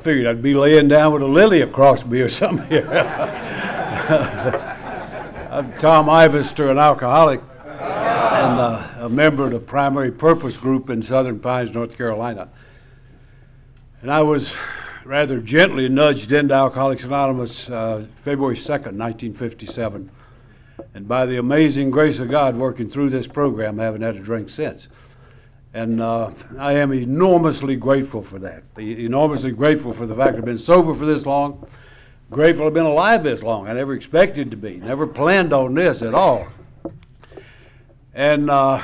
figured I'd be laying down with a lily across me or something here. I'm Tom Ivester, an alcoholic, and a member of the Primary Purpose Group in Southern Pines, North Carolina. And I was rather gently nudged into Alcoholics Anonymous February 2nd, 1957. And by the amazing grace of God working through this program, I haven't had a drink since. And I am enormously grateful for that. Enormously grateful for the fact I've been sober for this long. Grateful I've been alive this long. I never expected to be. Never planned on this at all. And I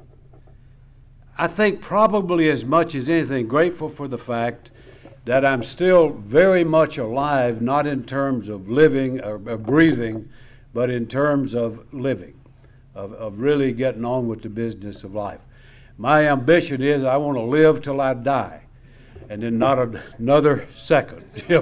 think probably as much as anything, grateful for the fact that I'm still very much alive, not in terms of living or breathing, but in terms of living, of really getting on with the business of life. My ambition is I want to live till I die, and then not another second. So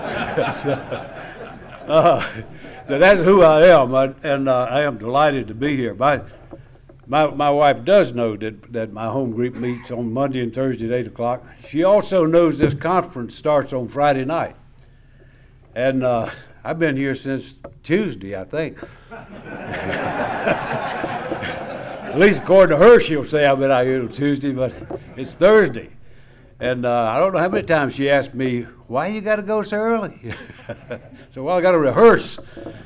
that's who I am, and I am delighted to be here. My wife does know that my home group meets on Monday and Thursday at 8 o'clock. She also knows this conference starts on Friday night. And I've been here since Tuesday, I think. At least according to her, she'll say I've been out here till Tuesday, but it's Thursday. And I don't know how many times she asked me, why you got to go so early? So, well, I got to rehearse.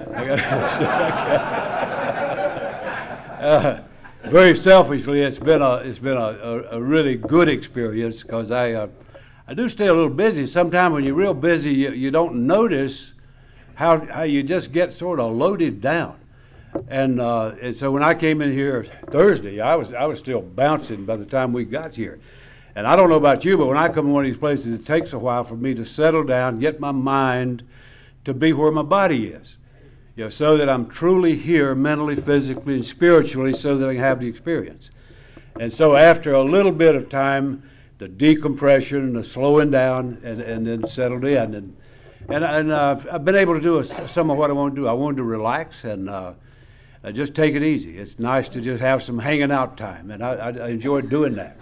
Very selfishly, it's been a really good experience because I do stay a little busy. Sometimes when you're real busy, you don't notice how you just get sort of loaded down. And so when I came in here Thursday, I was still bouncing by the time we got here. And I don't know about you, but when I come to one of these places, it takes a while for me to settle down, get my mind to be where my body is. You know, so that I'm truly here mentally, physically, and spiritually, so that I can have the experience. And so after a little bit of time, the decompression, the slowing down, and then settled in. And I've been able to do some of what I want to do. I wanted to relax and just take it easy. It's nice to just have some hanging out time, and I enjoyed doing that.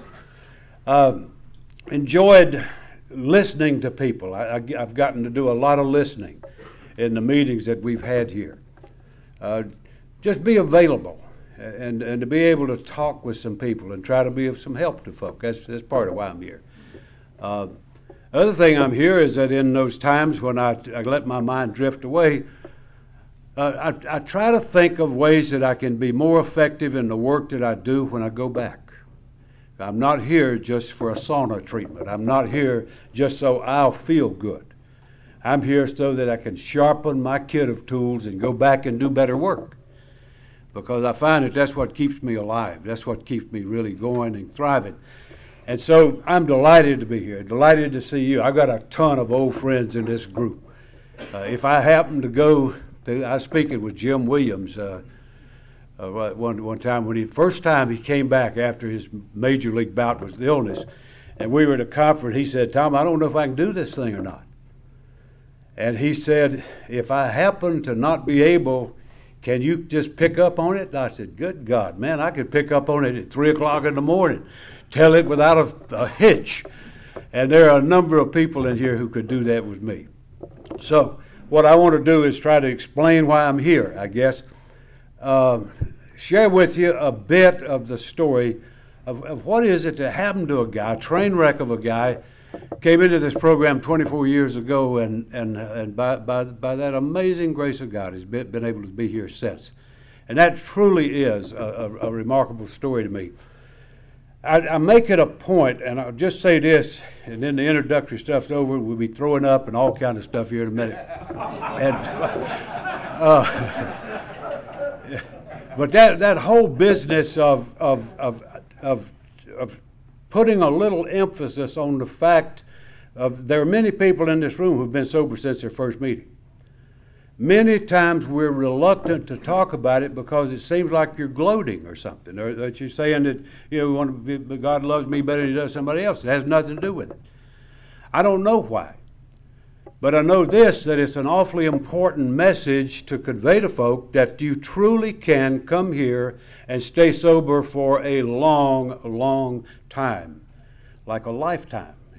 Enjoyed listening to people. I've gotten to do a lot of listening in the meetings that we've had here. Just be available and to be able to talk with some people and try to be of some help to folk. That's part of why I'm here. Other thing I'm here is that in those times when I let my mind drift away, I try to think of ways that I can be more effective in the work that I do when I go back. I'm not here just for a sauna treatment. I'm not here just so I'll feel good. I'm here so that I can sharpen my kit of tools and go back and do better work. Because I find that that's what keeps me alive. That's what keeps me really going and thriving. And so I'm delighted to be here, delighted to see you. I've got a ton of old friends in this group. If I happen to go, I was speaking with Jim Williams one time when first time he came back after his major league bout with illness. And we were at a conference. He said, Tom, I don't know if I can do this thing or not. And he said, if I happen to not be able, can you just pick up on it? And I said, good God, man, I could pick up on it at 3 o'clock in the morning, tell it without a hitch. And there are a number of people in here who could do that with me. So what I want to do is try to explain why I'm here, I guess. Share with you a bit of the story of what is it that happened to a guy, a train wreck of a guy. Came into this program 24 years ago, and by that amazing grace of God, he's been able to be here since. And that truly is a remarkable story to me. I make it a point, and I'll just say this, and then the introductory stuff's over. We'll be throwing up and all kind of stuff here in a minute. But that whole business of putting a little emphasis on the fact of there are many people in this room who've been sober since their first meeting. Many times we're reluctant to talk about it because it seems like you're gloating or something, or that you're saying that God loves me better than he does somebody else. It has nothing to do with it. I don't know why, but I know this, that it's an awfully important message to convey to folk that you truly can come here and stay sober for a long, long time, like a lifetime.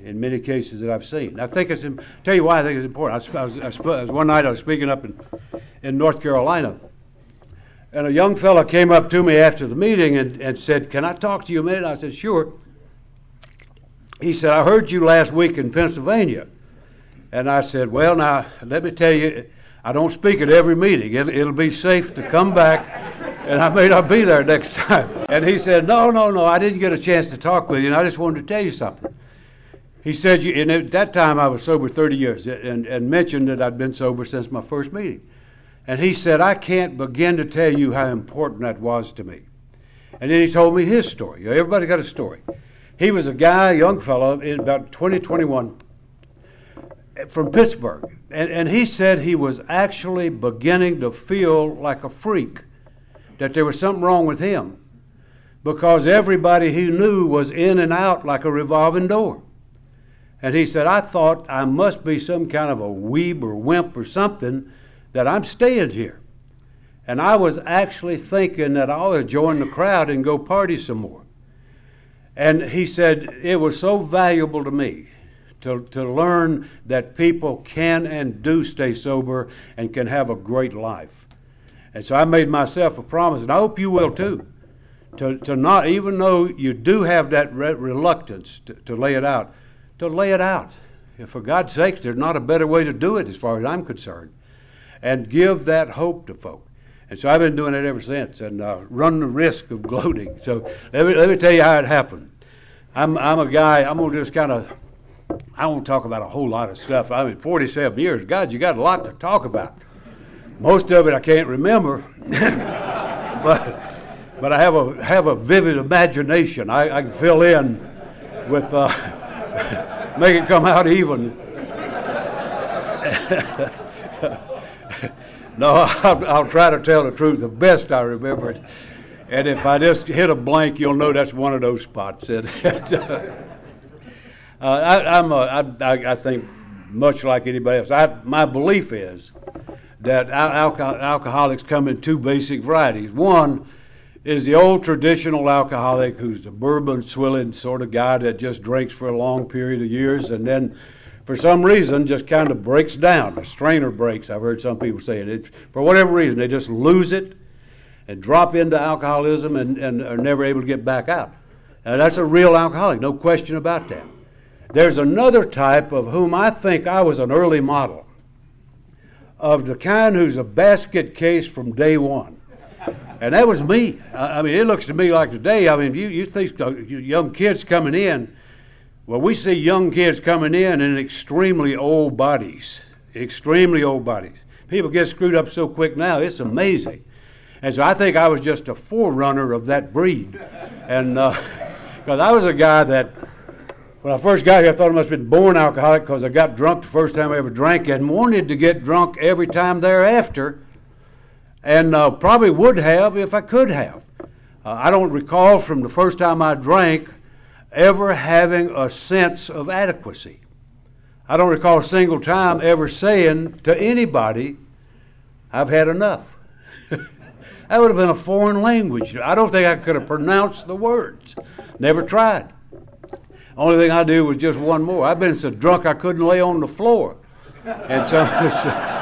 in many cases that I've seen. I think tell you why I think it's important. One night I was speaking up in North Carolina, and a young fella came up to me after the meeting and said, "Can I talk to you a minute?" I said, "Sure." He said, "I heard you last week in Pennsylvania." And I said, "Well, now, let me tell you, I don't speak at every meeting. It'll be safe to come back, and I may not be there next time." And he said, No, I didn't get a chance to talk with you, and I just wanted to tell you something." He said, and at that time I was sober 30 years, and mentioned that I'd been sober since my first meeting. And he said, "I can't begin to tell you how important that was to me." And then he told me his story. Everybody got a story. He was a guy, a young fellow, in about 2021, from Pittsburgh. And he said he was actually beginning to feel like a freak, that there was something wrong with him, because everybody he knew was in and out like a revolving door. And he said, "I thought I must be some kind of a weeb or wimp or something, that I'm staying here. And I was actually thinking that I ought to join the crowd and go party some more." And he said, "It was so valuable to me to learn that people can and do stay sober and can have a great life." And so I made myself a promise, and I hope you will too, to not, even though you do have that reluctance to lay it out, to lay it out. For God's sakes, there's not a better way to do it as far as I'm concerned. And give that hope to folk. And so I've been doing it ever since, and run the risk of gloating. So let me tell you how it happened. I'm a guy, I'm going to just I won't talk about a whole lot of stuff. I mean, 47 years, God, you got a lot to talk about. Most of it I can't remember, but I have a vivid imagination. I can fill in with, make it come out even. No, I'll try to tell the truth the best I remember it. And if I just hit a blank, you'll know that's one of those spots. I think much like anybody else, my belief is that alcoholics come in two basic varieties. One is the old traditional alcoholic, who's the bourbon swilling sort of guy that just drinks for a long period of years, and then for some reason just kind of breaks down. The strainer breaks, I've heard some people say it. For whatever reason, they just lose it and drop into alcoholism and are never able to get back out. Now, that's a real alcoholic, no question about that. There's another type of whom I think I was an early model, of the kind who's a basket case from day one. And that was me. I mean, it looks to me like today, I mean, you think young kids coming in, well, we see young kids coming in extremely old bodies, extremely old bodies. People get screwed up so quick now, it's amazing. And so I think I was just a forerunner of that breed. And because I was a guy that, when I first got here, I thought I must have been born alcoholic, because I got drunk the first time I ever drank and wanted to get drunk every time thereafter, and probably would have if I could have. I don't recall from the first time I drank ever having a sense of adequacy. I don't recall a single time ever saying to anybody, "I've had enough." That would have been a foreign language. I don't think I could have pronounced the words. Never tried. Only thing I do was just one more. I've been so drunk I couldn't lay on the floor. And somebody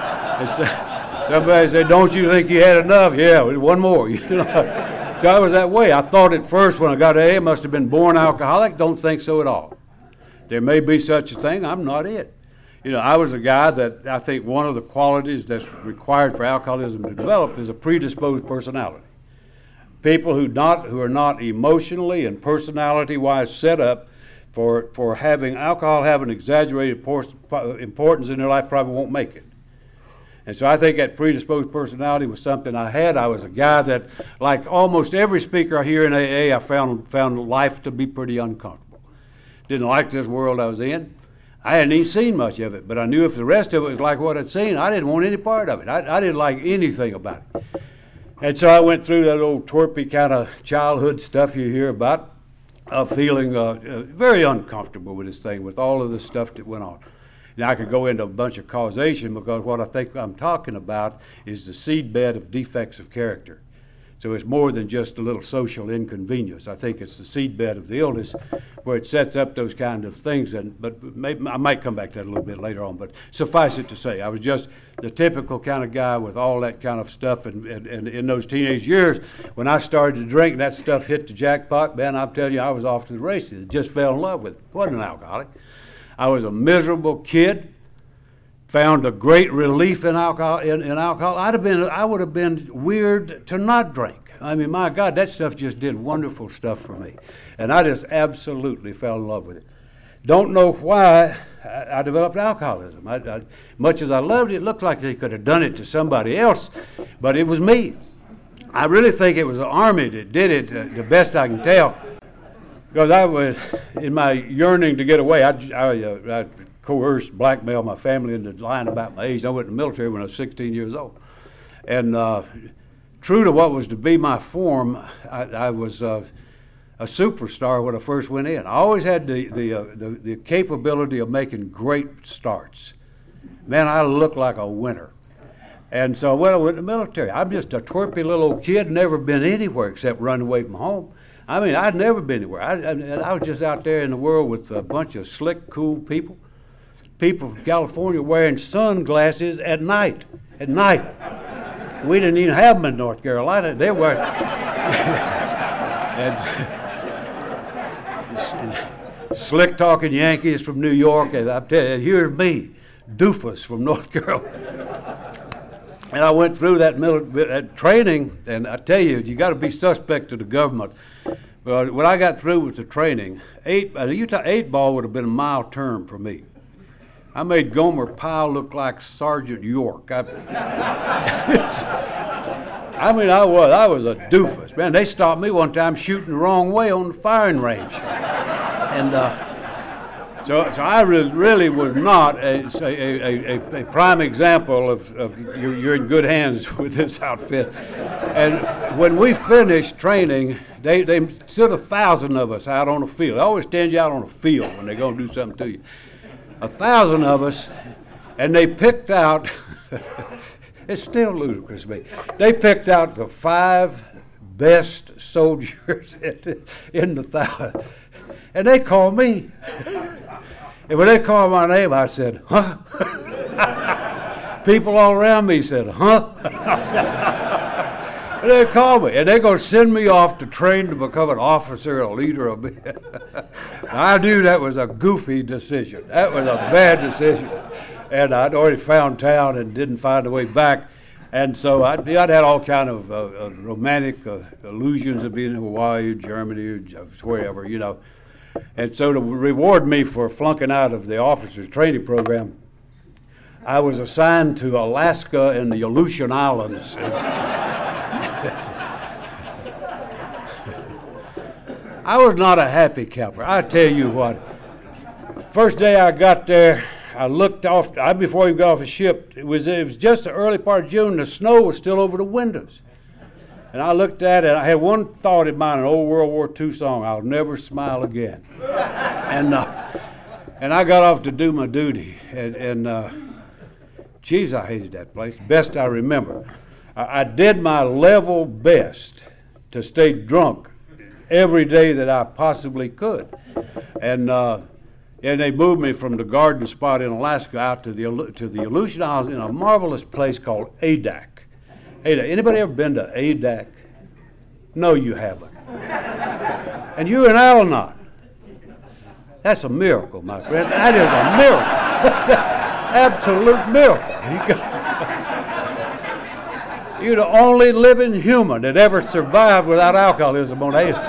said, "Don't you think you had enough?" "Yeah, one more." So I was that way. I thought at first when I got to AA, I must have been born alcoholic. Don't think so at all. There may be such a thing. I'm not it. I was a guy that I think one of the qualities that's required for alcoholism to develop is a predisposed personality. People who are not emotionally and personality-wise set up for having alcohol have an exaggerated importance in their life probably won't make it. And so I think that predisposed personality was something I had. I was a guy that, like almost every speaker here in AA, I found life to be pretty uncomfortable. Didn't like this world I was in. I hadn't even seen much of it, but I knew if the rest of it was like what I'd seen, I didn't want any part of it. I didn't like anything about it. And so I went through that old twerpy kind of childhood stuff you hear about, feeling very uncomfortable with this thing, with all of the stuff that went on. Now I could go into a bunch of causation, because what I think I'm talking about is the seedbed of defects of character. So it's more than just a little social inconvenience. I think it's the seedbed of the illness where it sets up those kind of things. But maybe, I might come back to that a little bit later on. But suffice it to say, I was just the typical kind of guy with all that kind of stuff. And in those teenage years, when I started to drink, that stuff hit the jackpot. Man, I'm telling you, I was off to the races. Just fell in love with it. Wasn't an alcoholic. I was a miserable kid. Found a great relief in alcohol. In alcohol, I would have been weird to not drink. I mean, my God, that stuff just did wonderful stuff for me, and I just absolutely fell in love with it. Don't know why I developed alcoholism. Much as I loved it, it looked like they could have done it to somebody else, but it was me. I really think it was the Army that did it, the best I can tell, because I was in my yearning to get away. I coerced, blackmailed my family into lying about my age. I went in the military when I was 16 years old. And true to what was to be my form, I was a superstar when I first went in. I always had the capability of making great starts. Man, I looked like a winner. And so when I went in the military, I'm just a twerpy little old kid, never been anywhere except running away from home. I mean, I'd never been anywhere. I was just out there in the world with a bunch of slick, cool people. People from California wearing sunglasses at night. At night. We didn't even have them in North Carolina. They were. And slick talking Yankees from New York, and I tell you, here's me, doofus from North Carolina. And I went through that training, and I tell you, you got to be suspect to the government. But when I got through with the training, eight ball would have been a mild term for me. I made Gomer Pyle look like Sergeant York. I mean, I was a doofus. Man, they stopped me one time shooting the wrong way on the firing range. And so I really was not a prime example of you're in good hands with this outfit. And when we finished training, they stood 1,000 of us out on the field. They always stand you out on the field when they're going to do something to you. 1,000 of us, and they picked out, it's still ludicrous to me, they picked out the 5 best soldiers in the 1,000, and they called me. And when they called my name, I said, huh? People all around me said, huh? And they called me, and they're going to send me off to train to become an officer, a leader of me. I knew that was a goofy decision. That was a bad decision. And I'd already found town and didn't find a way back. And so I'd had all kind of romantic illusions of being in Hawaii, Germany, wherever, you know. And so to reward me for flunking out of the officers training program, I was assigned to Alaska and the Aleutian Islands. I was not a happy camper. I tell you what, first day I got there, I looked off, before we got off the ship, it was just the early part of June, the snow was still over the windows. And I looked at it, I had one thought in mind, an old World War II song, I'll never smile again. And I got off to do my duty, and geez, I hated that place, best I remember. I did my level best to stay drunk every day that I possibly could. And they moved me from the garden spot in Alaska out to the Aleutian Islands in a marvelous place called Adak. Adak. Anybody ever been to Adak? No, you haven't. And you're in Al-Anon. That's a miracle, my friend. That is a miracle. Absolute miracle. You're the only living human that ever survived without alcoholism on Adak.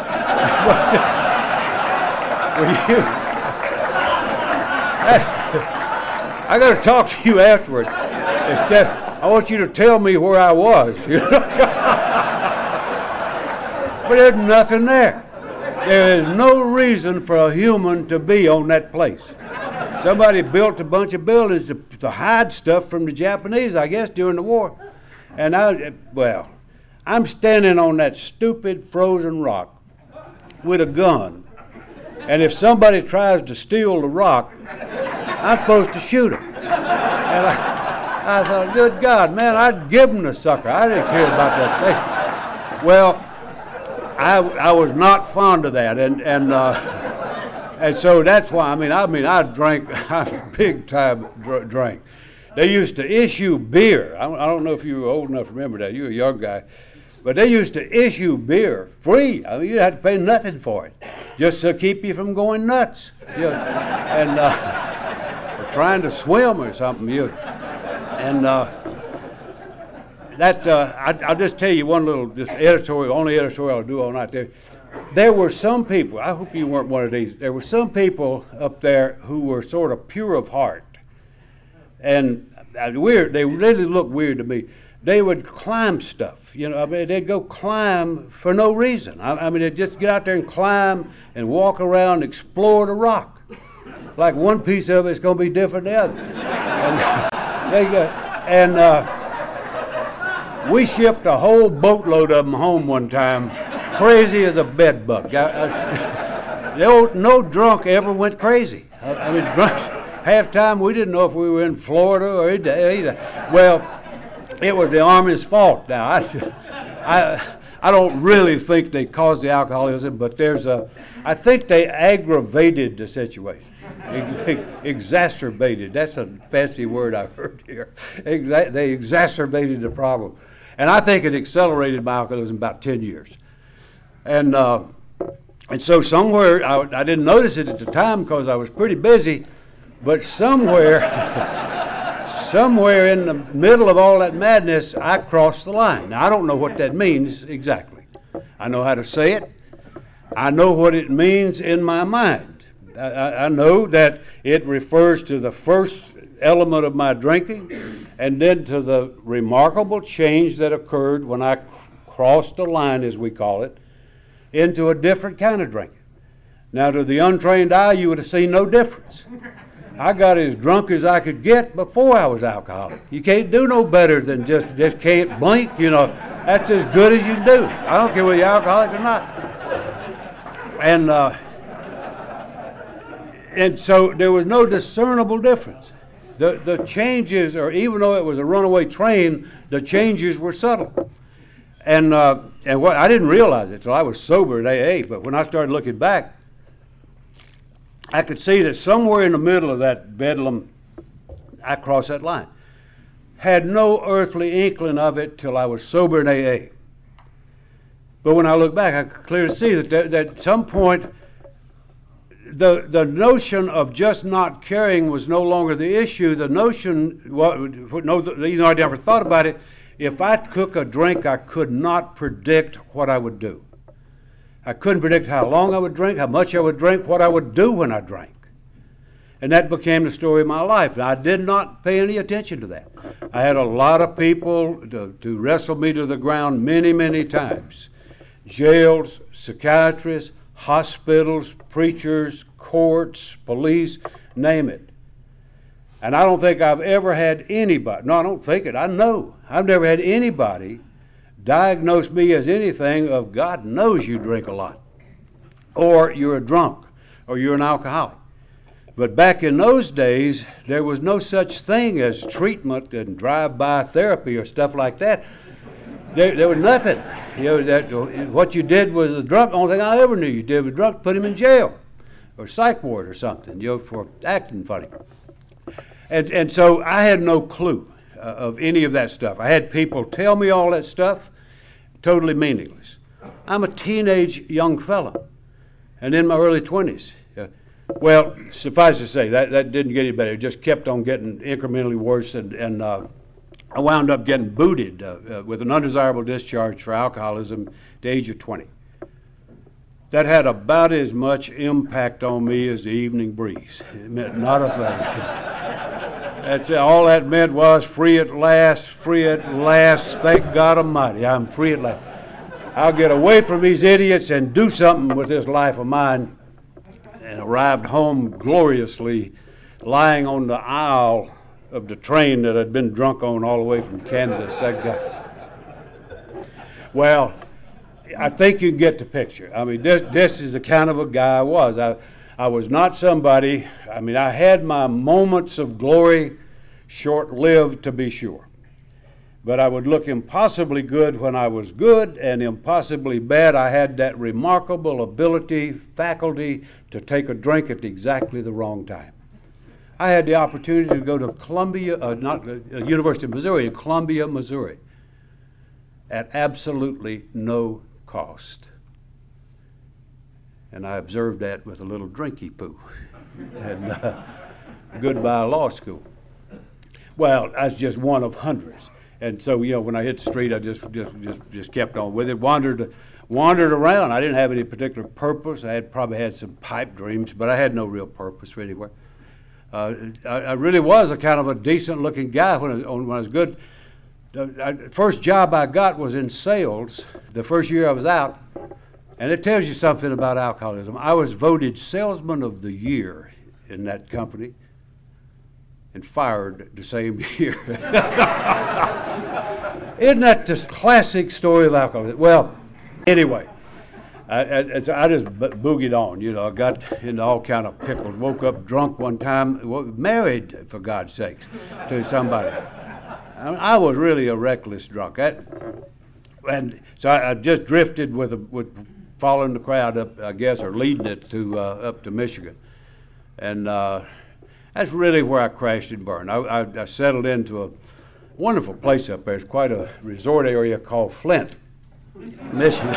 I got to talk to you afterwards. Instead, I want you to tell me where I was. But there's nothing there. There is no reason for a human to be on that place. Somebody built a bunch of buildings to hide stuff from the Japanese, I guess, during the war. And I'm standing on that stupid frozen rock with a gun. And if somebody tries to steal the rock, I'm supposed to shoot him. And I thought, good God, man, I'd give him the sucker. I didn't care about that thing. Well, I was not fond of that, and so that's why. I drank, I big time drank. They used to issue beer. I don't know if you were old enough to remember that. You were a young guy. But they used to issue beer free. I mean, you didn't have to pay nothing for it, just to keep you from going nuts. And or trying to swim or something. I'll just tell you one little, just editorial, only editorial I'll do all night there. There were some people, I hope you weren't one of these, there were some people up there who were sort of pure of heart. And weird, they really looked weird to me. They would climb stuff, they'd go climb for no reason. They'd just get out there and climb and walk around, explore the rock. Like one piece of it's going to be different than the other. We shipped a whole boatload of them home one time, crazy as a bed bug. No drunk ever went crazy. Drunks, half time we didn't know if we were in Florida or either. Well, it was the Army's fault. Now, I don't really think they caused the alcoholism, but I think they aggravated the situation. Exacerbated. That's a fancy word I've heard here. They exacerbated the problem. And I think it accelerated my alcoholism about 10 years. And so somewhere, I didn't notice it at the time because I was pretty busy, but somewhere in the middle of all that madness, I crossed the line. Now, I don't know what that means exactly. I know how to say it. I know what it means in my mind. I know that it refers to the first element of my drinking and then to the remarkable change that occurred when I crossed the line, as we call it, into a different kind of drinking. Now, to the untrained eye, you would have seen no difference. I got as drunk as I could get before I was alcoholic. You can't do no better than just can't blink, That's as good as you can do. I don't care whether you're alcoholic or not. And so there was no discernible difference. The changes, or even though it was a runaway train, the changes were subtle. And what I didn't realize it till I was sober at AA, but when I started looking back, I could see that somewhere in the middle of that bedlam, I crossed that line. Had no earthly inkling of it till I was sober in AA. But when I look back, I could clearly see that at some point, the notion of just not caring was no longer the issue. The notion, I never thought about it. If I took a drink, I could not predict what I would do. I couldn't predict how long I would drink, how much I would drink, what I would do when I drank. And that became the story of my life. And I did not pay any attention to that. I had a lot of people to wrestle me to the ground many, many times. Jails, psychiatrists, hospitals, preachers, courts, police, name it. And I don't think I've ever had anybody, no, I don't think it, I know, I've never had anybody diagnose me as anything of God knows you drink a lot, or you're a drunk, or you're an alcoholic. But back in those days, there was no such thing as treatment and drive-by therapy or stuff like that. There was nothing. What you did was a drunk. Only thing I ever knew you did was drunk, put him in jail or psych ward or something, for acting funny. And so I had no clue of any of that stuff. I had people tell me all that stuff, totally meaningless. I'm a teenage young fellow, and in my early 20s. Well, suffice to say, that didn't get any better. It just kept on getting incrementally worse, and I wound up getting booted with an undesirable discharge for alcoholism at the age of 20. That had about as much impact on me as the evening breeze. It meant not a thing. That's all that meant was free at last, thank God Almighty, I'm free at last. I'll get away from these idiots and do something with this life of mine. And arrived home gloriously, lying on the aisle of the train that I'd been drunk on all the way from Kansas. Well, I think you can get the picture. I mean, this is the kind of a guy I was. I was not somebody, I had my moments of glory, short-lived to be sure. but I would look impossibly good when I was good and impossibly bad. I had that remarkable faculty to take a drink at exactly the wrong time. I had the opportunity to go to University of Missouri, in Columbia, Missouri, at absolutely no cost. And I observed that with a little drinky poo. And goodbye law school. Well, that's just one of hundreds. And so, when I hit the street, I just kept on with it. Wandered around. I didn't have any particular purpose. I probably had some pipe dreams, but I had no real purpose anywhere. I really was a kind of a decent-looking guy when I was good. The first job I got was in sales. The first year I was out, and it tells you something about alcoholism. I was voted Salesman of the Year in that company, and fired the same year. Isn't that the classic story of alcoholism? Well, anyway. I just boogied on, I got into all kind of pickles. Woke up drunk one time, married, for God's sakes, to somebody. I was really a reckless drunk. And so I just drifted with following the crowd up, I guess, or leading it to up to Michigan. And that's really where I crashed and burned. I settled into a wonderful place up there. It's quite a resort area called Flint, Michigan.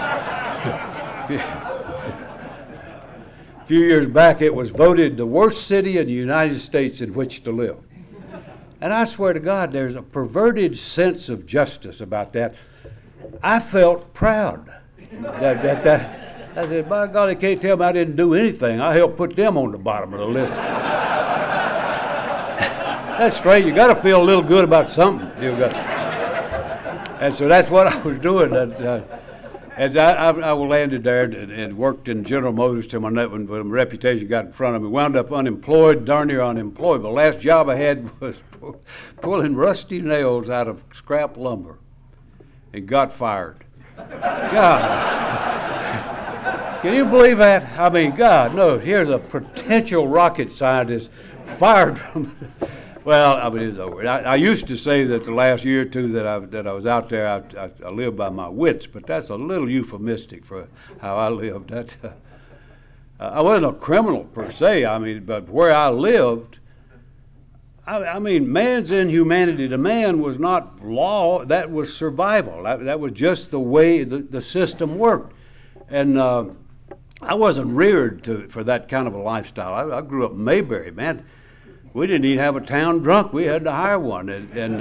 A few years back, it was voted the worst city in the United States in which to live. And I swear to God, there's a perverted sense of justice about that. I felt proud. I said, by God, they can't tell me I didn't do anything. I helped put them on the bottom of the list. That's straight. You got to feel a little good about something. And so that's what I was doing. And I landed there and worked in General Motors till my reputation got in front of me. Wound up unemployed, darn near unemployed. The last job I had was pulling rusty nails out of scrap lumber, and got fired. God, can you believe that? I mean, God, no. Here's a potential rocket scientist fired from. Well, I mean, it's over. I used to say that the last year or two that I was out there, I lived by my wits, but that's a little euphemistic for how I lived. I wasn't a criminal per se. I mean, but where I lived, I mean, man's inhumanity to man was not law. That was survival. That was just the way the system worked, and I wasn't reared for that kind of a lifestyle. I grew up in Mayberry, man. We didn't even have a town drunk. We had to hire one. And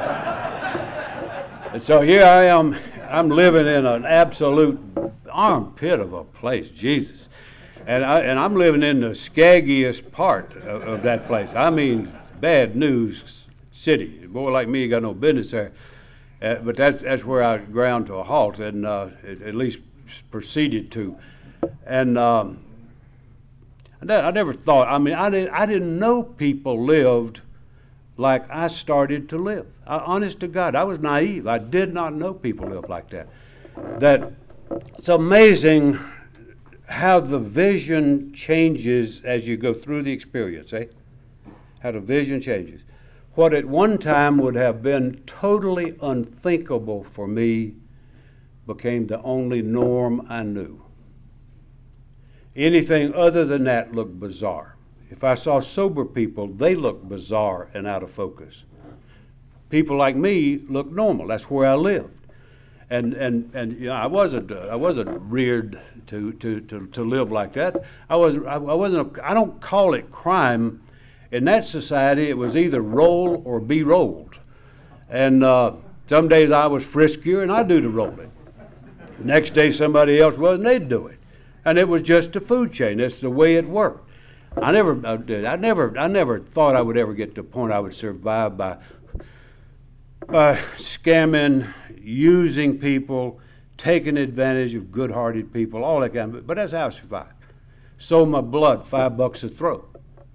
so here I am. I'm living in an absolute armpit of a place, Jesus. And I'm living in the skaggiest part of that place. I mean, bad news city. A boy like me got no business there. But that's where I ground to a halt, and at least proceeded to. And I never thought, I mean, I didn't know people lived like I started to live. Honest to God, I was naive. I did not know people lived like that. That it's amazing how the vision changes as you go through the experience, How the vision changes. What at one time would have been totally unthinkable for me became the only norm I knew. Anything other than that looked bizarre. If I saw sober people, they looked bizarre and out of focus. People like me looked normal. That's where I lived, and I wasn't reared to live like that. I wasn't. I don't call it crime. In that society, it was either roll or be rolled, and some days I was friskier and I'd do the rolling. The next day somebody else was and they'd do it. And it was just a food chain. That's the way it worked. I never thought I would ever get to the point I would survive by scamming, using people, taking advantage of good-hearted people, all that kind of. But that's how I survived. Sold my blood, $5 a throw.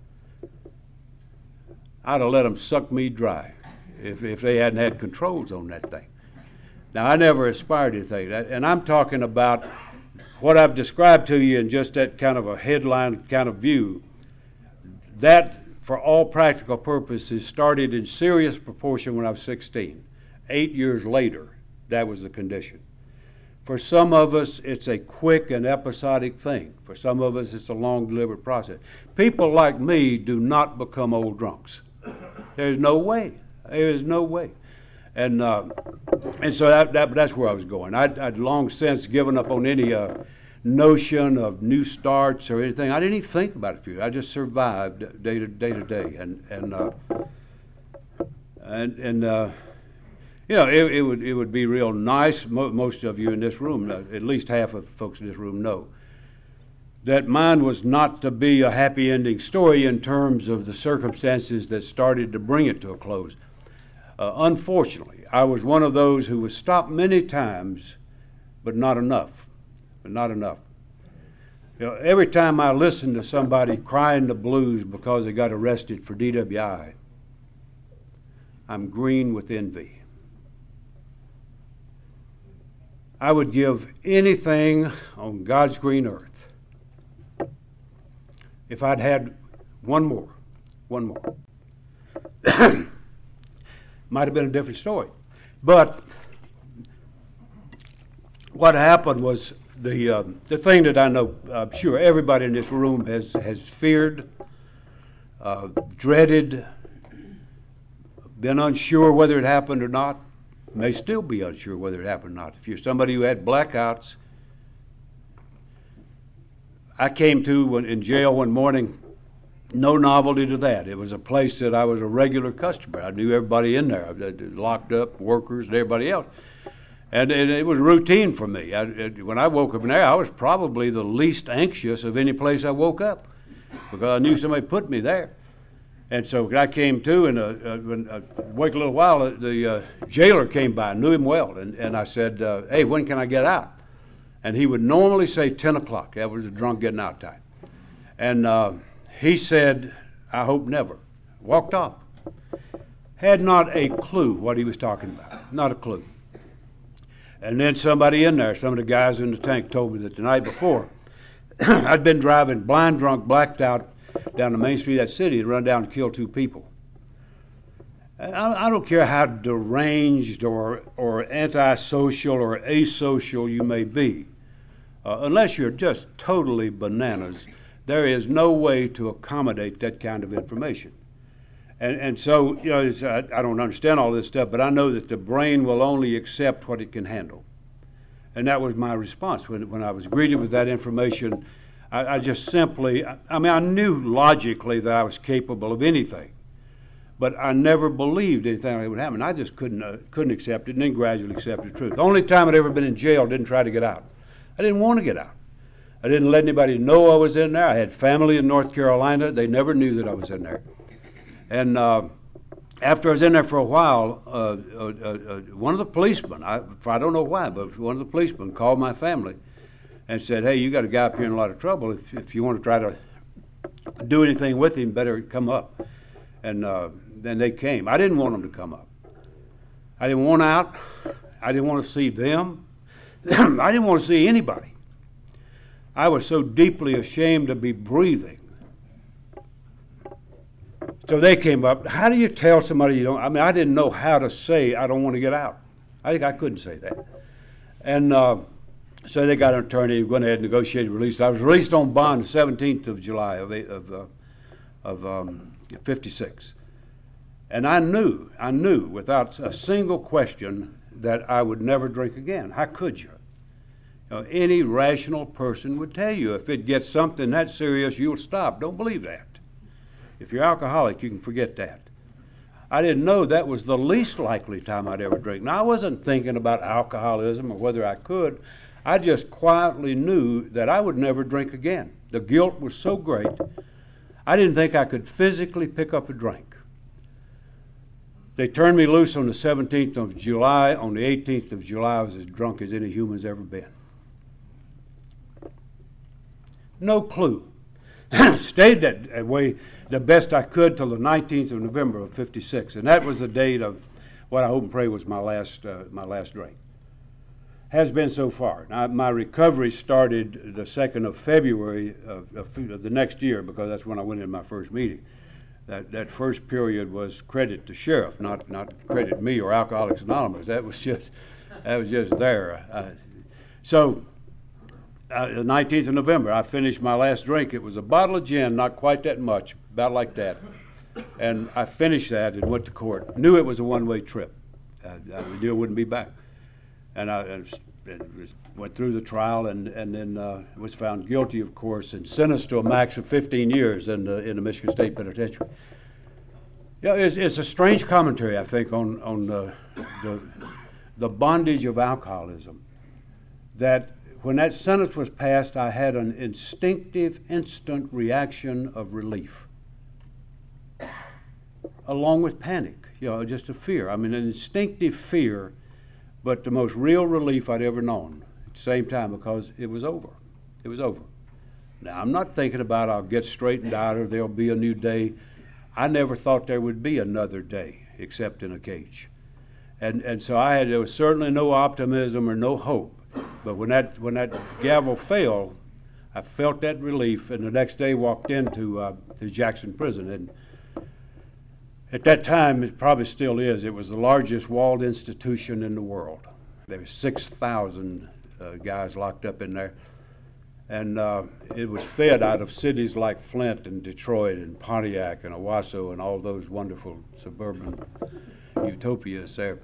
I'd have let them suck me dry if they hadn't had controls on that thing. Now, I never aspired to anything, and I'm talking about what I've described to you in just that kind of a headline kind of view. That, for all practical purposes, started in serious proportion when I was 16. 8 years later, that was the condition. For some of us, it's a quick and episodic thing. For some of us, it's a long, deliberate process. People like me do not become old drunks. There's no way. There is no way. And so that's where I was going. I'd long since given up on any notion of new starts or anything. I didn't even think about it. I just survived day to day, you know, it would be real nice. Most of you in this room, at least half of the folks in this room, know that mine was not to be a happy ending story in terms of the circumstances that started to bring it to a close. Unfortunately, I was one of those who was stopped many times, but not enough. But not enough. You know, every time I listen to somebody crying the blues because they got arrested for DWI, I'm green with envy. I would give anything on God's green earth if I'd had one more. Might have been a different story. But what happened was the thing that I know, I'm sure everybody in this room has feared, dreaded, been unsure whether it happened or not, may still be unsure whether it happened or not. If you're somebody who had blackouts, I came to in jail one morning, no novelty to that. It was a place that I was a regular customer. I knew everybody in there, locked up workers and everybody else. And it was routine for me. When I woke up in there, I was probably the least anxious of any place I woke up because I knew somebody put me there. And so I came to, and when I waited a little while, the jailer came by. I knew him well, and I said, hey, when can I get out? And he would normally say 10 o'clock. That was the drunk getting out time. And he said, I hope never. Walked off. Had not a clue what he was talking about. Not a clue. And then somebody in there, some of the guys in the tank told me that the night before, I'd been driving blind drunk, blacked out down the main street of that city and run down and kill 2 people. I don't care how deranged or antisocial or asocial you may be. Unless you're just totally bananas, there is no way to accommodate that kind of information. And so, you know, I don't understand all this stuff, but I know that the brain will only accept what it can handle. And that was my response. When I was greeted with that information, I just simply, I mean, I knew logically that I was capable of anything, but I never believed anything like would happen. I just couldn't accept it, and then gradually accepted the truth. The only time I'd ever been in jail, didn't try to get out. I didn't want to get out. I didn't let anybody know I was in there. I had family in North Carolina. They never knew that I was in there. And after I was in there for a while, one of the policemen, I don't know why, but one of the policemen called my family and said, hey, you got a guy up here in a lot of trouble. If you want to try to do anything with him, better come up. And then they came. I didn't want them to come up. I didn't want out. I didn't want to see them. I didn't want to see anybody. I was so deeply ashamed to be breathing. So they came up. How do you tell somebody you don't? I mean, I didn't know how to say I don't want to get out. I think I couldn't say that. And so they got an attorney, went ahead and negotiated release. I was released on bond the 17th of July of 56. And I knew without a single question that I would never drink again. How could you? You know, any rational person would tell you if it gets something that serious, you'll stop. Don't believe that. If you're alcoholic, you can forget that. I didn't know that was the least likely time I'd ever drink. Now, I wasn't thinking about alcoholism or whether I could. I just quietly knew that I would never drink again. The guilt was so great, I didn't think I could physically pick up a drink. They turned me loose on the 17th of July. On the 18th of July, I was as drunk as any human's ever been. No clue. Stayed that way the best I could till the 19th of November of 56, and that was the date of what I hope and pray was my last drink. Has been so far. Now, my recovery started the 2nd of February of the next year, because that's when I went in my first meeting. That first period was credit to sheriff, not credit me or Alcoholics Anonymous. That was just there. So the 19th of November, I finished my last drink. It was a bottle of gin, not quite that much, about like that. And I finished that and went to court. Knew it was a one-way trip. I knew I wouldn't be back. And I went through the trial and then was found guilty, of course, and sentenced to a max of 15 years in the Michigan State Penitentiary. Yeah, it's a strange commentary, I think, on the bondage of alcoholism. That when that sentence was passed, I had an instinctive, instant reaction of relief, along with panic, just a fear. I mean, an instinctive fear, but the most real relief I'd ever known at the same time, because it was over. It was over. Now, I'm not thinking about I'll get straightened out or there'll be a new day. I never thought there would be another day except in a cage. And so there was certainly no optimism or no hope. But when that gavel fell, I felt that relief, and the next day walked into the Jackson prison. And at that time, it probably still is, it was the largest walled institution in the world. There were 6,000 guys locked up in there. And it was fed out of cities like Flint and Detroit and Pontiac and Owasso and all those wonderful suburban utopias there.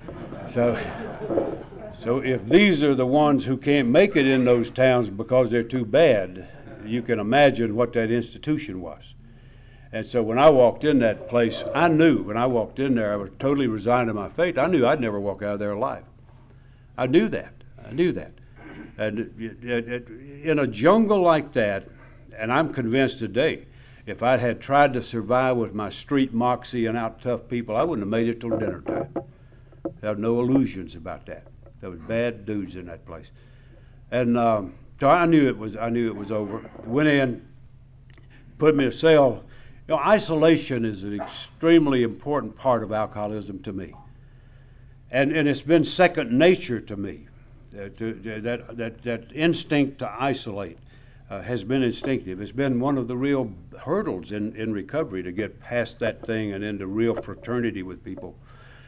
So if these are the ones who can't make it in those towns because they're too bad, you can imagine what that institution was. And so when I walked in that place, I knew when I walked in there, I was totally resigned to my fate. I knew I'd never walk out of there alive. I knew that. And in a jungle like that, and I'm convinced today, if I had tried to survive with my street moxie and out tough people, I wouldn't have made it till dinner time. There were no illusions about that. There was bad dudes in that place, and so I knew it was over. Went in, put me in a cell. Isolation is an extremely important part of alcoholism to me, and it's been second nature to me. That instinct to isolate has been instinctive. It's been one of the real hurdles in recovery to get past that thing and into real fraternity with people.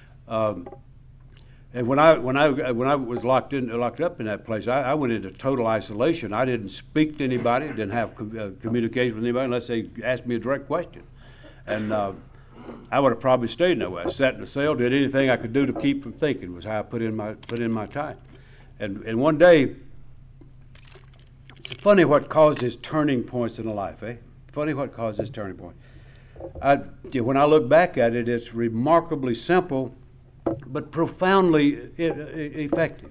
And when I was locked up in that place, I went into total isolation. I didn't speak to anybody, didn't have communication with anybody unless they asked me a direct question. And I would have probably stayed that way. I sat in the cell, did anything I could do to keep from thinking, was how I put in my time. And one day, it's funny what causes turning points in a life, eh? Funny what causes turning points. When I look back at it, it's remarkably simple, but profoundly effective.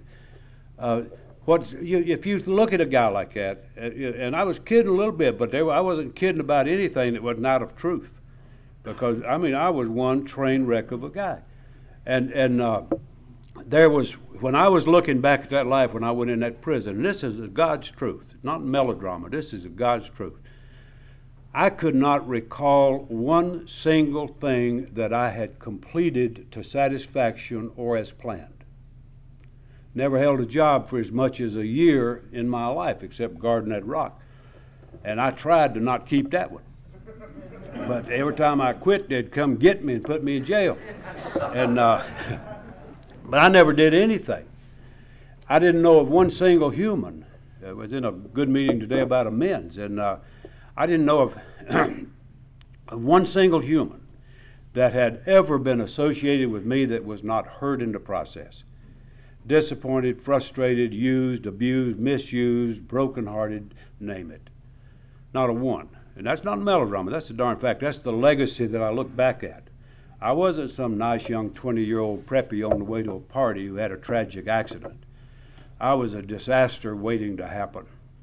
If you look at a guy like that, and I was kidding a little bit, but I wasn't kidding about anything that was not of truth, because I was one train wreck of a guy, and there was, when I was looking back at that life when I went in that prison, and this is God's truth, not melodrama, this is God's truth. I could not recall one single thing that I had completed to satisfaction or as planned. Never held a job for as much as a year in my life, except guarding that rock. And I tried to not keep that one. But every time I quit, they'd come get me and put me in jail. And but I never did anything. I didn't know of one single human. I was in a good meeting today about amends, and I didn't know of one single human that had ever been associated with me that was not hurt in the process. Disappointed, frustrated, used, abused, misused, brokenhearted, name it. Not a one. And that's not melodrama, that's the darn fact. That's the legacy that I look back at. I wasn't some nice young 20-year-old preppy on the way to a party who had a tragic accident. I was a disaster waiting to happen.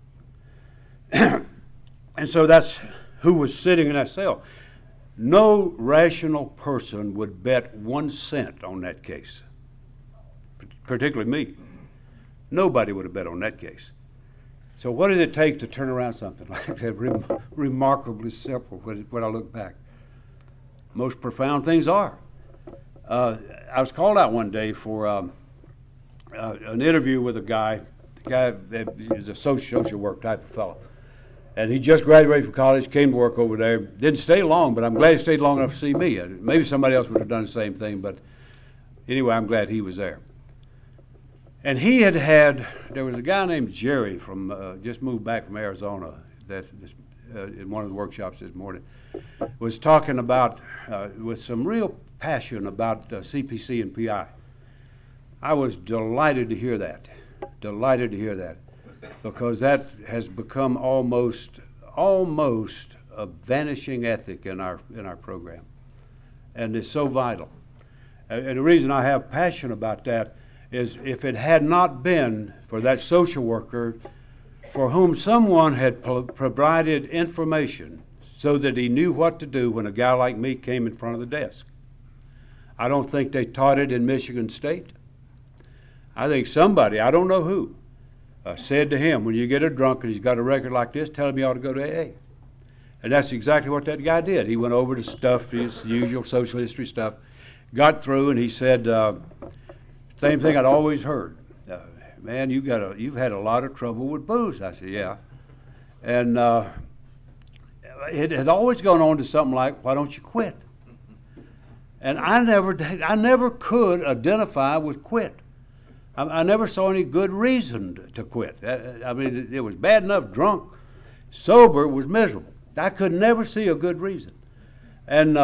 And so that's who was sitting in that cell. No rational person would bet 1 cent on that case, particularly me. Nobody would have bet on that case. So what did it take to turn around something like that? Remarkably simple when I look back. Most profound things are. I was called out one day for an interview with a guy. The guy is a social work type of fellow. And he just graduated from college, came to work over there. Didn't stay long, but I'm glad he stayed long enough to see me. Maybe somebody else would have done the same thing, but anyway, I'm glad he was there. And there was a guy named Jerry from, just moved back from Arizona, that in one of the workshops this morning, was talking about, with some real passion about CPC and PI. I was delighted to hear that, because that has become almost a vanishing ethic in our program, and it's so vital. And the reason I have passion about that is if it had not been for that social worker for whom someone had provided information so that he knew what to do when a guy like me came in front of the desk. I don't think they taught it in Michigan State. I think somebody, I don't know who, said to him, when you get a drunk and he's got a record like this, tell him you ought to go to AA. And that's exactly what that guy did. He went over the stuff, his usual social history stuff, got through, and he said, same thing I'd always heard. Man, you've had a lot of trouble with booze. I said, yeah. And it had always gone on to something like, why don't you quit? And I never could identify with quit. I never saw any good reason to quit. I mean, it was bad enough drunk. Sober was miserable. I could never see a good reason. And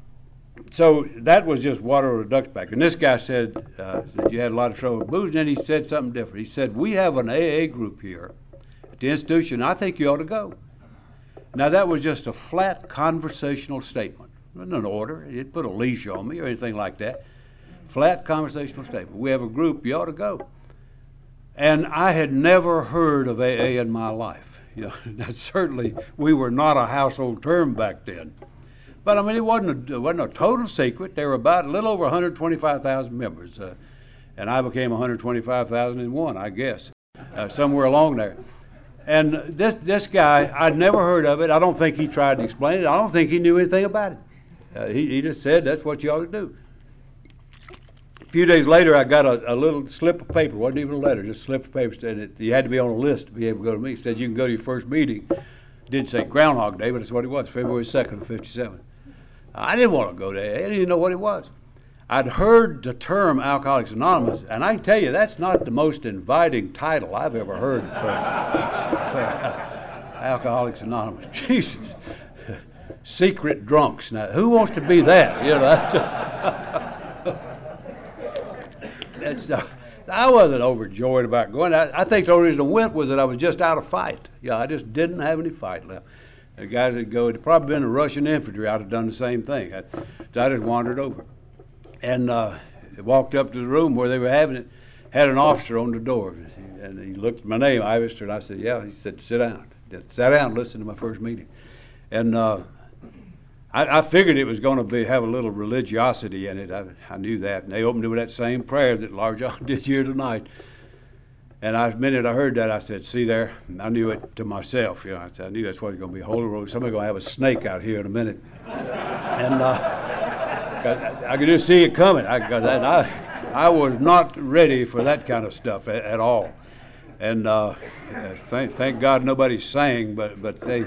so that was just water on a duck's back. And this guy said that you had a lot of trouble with booze, and then he said something different. He said, we have an AA group here at the institution. I think you ought to go. Now, that was just a flat conversational statement. It wasn't an order. It didn't put a leash on me or anything like that. Flat conversational statement. We have a group, you ought to go. And I had never heard of AA in my life. You know, certainly we were not a household term back then. But I mean, it wasn't a total secret. There were about a little over 125,000 members, and I became 125,001, I guess, somewhere along there. And this guy, I'd never heard of it. I don't think he tried to explain it. I don't think he knew anything about it. He just said that's what you ought to do. A few days later, I got a little slip of paper. It wasn't even a letter, just a slip of paper. Said you had to be on a list to be able to go to me. It said you can go to your first meeting. It didn't say Groundhog Day, but that's what it was, February 2nd of '57. I didn't want to go there. I didn't even know what it was. I'd heard the term Alcoholics Anonymous, and I can tell you that's not the most inviting title I've ever heard for Alcoholics Anonymous. Jesus. Secret drunks. Now, who wants to be that? You know, I wasn't overjoyed about going. I think the only reason I went was that I was just out of fight. Yeah, I just didn't have any fight left. The guys that go, it'd probably been the Russian infantry, I'd have done the same thing. I just wandered over. And walked up to the room where they were having it, had an officer on the door. And he looked at my name, Ivester, and I said, yeah. He said, sit down. Sat down and listen to my first meeting. And I figured it was going to have a little religiosity in it. I knew that. And they opened it with that same prayer that Lord John did here tonight. And the minute I heard that, I said, see there, I knew it to myself. You know, I knew that's what it was going to be, Holy Road. Somebody's going to have a snake out here in a minute. And I could just see it coming. I was not ready for that kind of stuff at all. And thank God nobody sang, but they...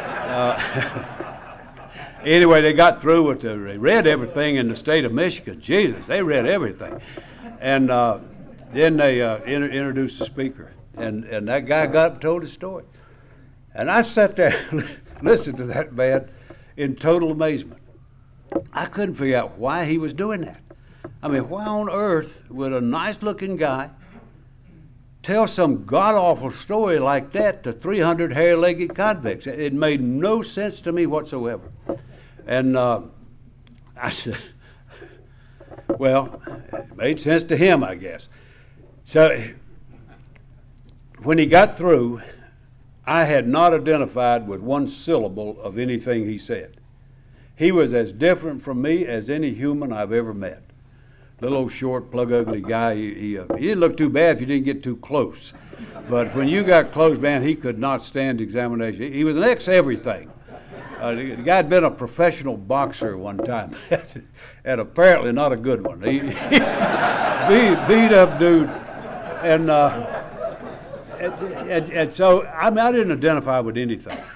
Anyway, they got through with they read everything in the state of Michigan. Jesus, they read everything. And then they introduced the speaker. And that guy got up and told his story. And I sat there and listened to that man in total amazement. I couldn't figure out why he was doing that. I mean, why on earth would a nice-looking guy tell some god-awful story like that to 300 hair-legged convicts? It made no sense to me whatsoever. And I said, well, it made sense to him, I guess. So when he got through, I had not identified with one syllable of anything he said. He was as different from me as any human I've ever met. Little old short, plug-ugly guy. He didn't look too bad if you didn't get too close. But when you got close, man, he could not stand examination. He was an ex-everything. The guy had been a professional boxer one time, and apparently not a good one. He's beat up dude. And so, I mean, I didn't identify with anything.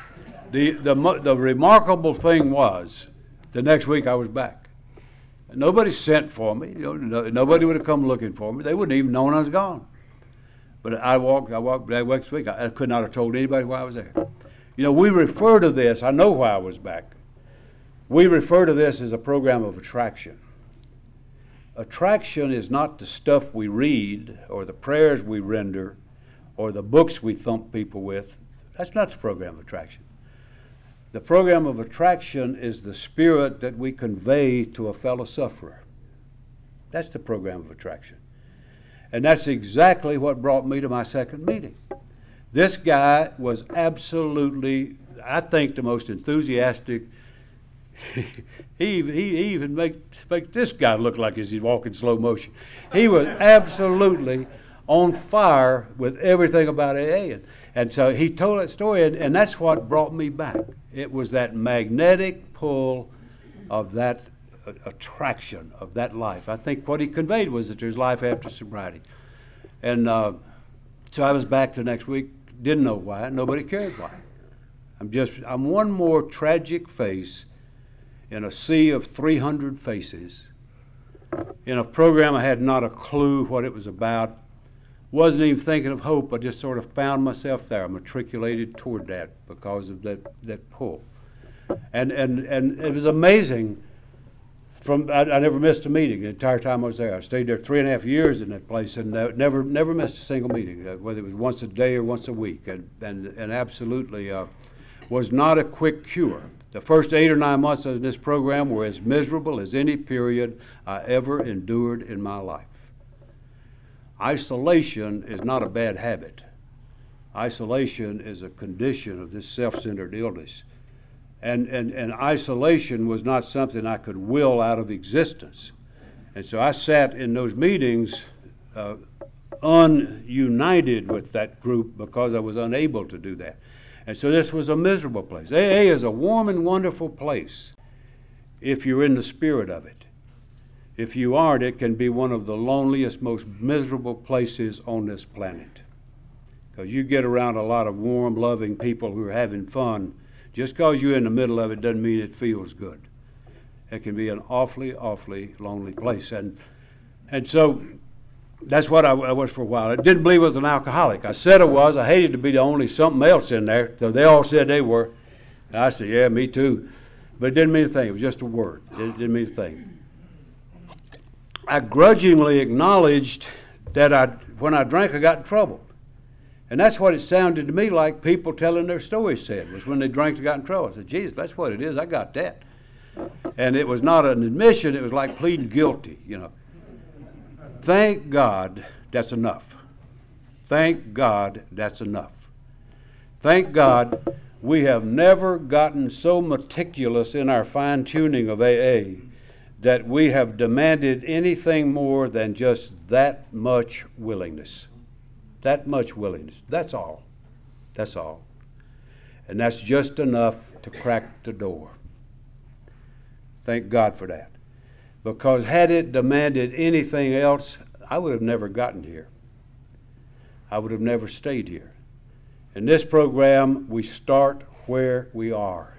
The remarkable thing was, the next week I was back. Nobody sent for me. Nobody would have come looking for me. They wouldn't even known I was gone. But I walked that next week. I could not have told anybody why I was there. We refer to this, I know why I was back. We refer to this as a program of attraction. Attraction is not the stuff we read or the prayers we render or the books we thump people with. That's not the program of attraction. The program of attraction is the spirit that we convey to a fellow sufferer. That's the program of attraction. And that's exactly what brought me to my second meeting. This guy was absolutely, I think, the most enthusiastic. He even makes this guy look like he's walking slow motion. He was absolutely on fire with everything about AA. And so he told that story, and that's what brought me back. It was that magnetic pull of that attraction of that life. I think what he conveyed was that there's life after sobriety. And so I was back the next week, didn't know why, nobody cared why. I'm one more tragic face in a sea of 300 faces, in a program I had not a clue what it was about, wasn't even thinking of hope. I just sort of found myself there. I matriculated toward that because of that pull. And it was amazing. I never missed a meeting the entire time I was there. I stayed there 3.5 years in that place and never missed a single meeting, whether it was once a day or once a week, and absolutely was not a quick cure. The first 8 or 9 months of this program were as miserable as any period I ever endured in my life. Isolation is not a bad habit. Isolation is a condition of this self-centered illness. And isolation was not something I could will out of existence. And so I sat in those meetings ununited with that group because I was unable to do that. And so this was a miserable place. AA is a warm and wonderful place if you're in the spirit of it. If you aren't, it can be one of the loneliest, most miserable places on this planet. Because you get around a lot of warm, loving people who are having fun. Just because you're in the middle of it doesn't mean it feels good. It can be an awfully, awfully lonely place. And so that's what I was for a while. I didn't believe I was an alcoholic. I said I was. I hated to be the only something else in there. So they all said they were. And I said, yeah, me too. But it didn't mean a thing. It was just a word. It didn't mean a thing. I grudgingly acknowledged that when I drank, I got in trouble. And that's what it sounded to me like people telling their stories said, was when they drank, they got in trouble. I said, geez, if that's what it is, I got that. And it was not an admission. It was like pleading guilty, Thank God that's enough. Thank God that's enough. Thank God we have never gotten so meticulous in our fine-tuning of AA that we have demanded anything more than just that much willingness. That much willingness. That's all. That's all. And that's just enough to crack the door. Thank God for that. Because had it demanded anything else, I would have never gotten here. I would have never stayed here. In this program, we start where we are.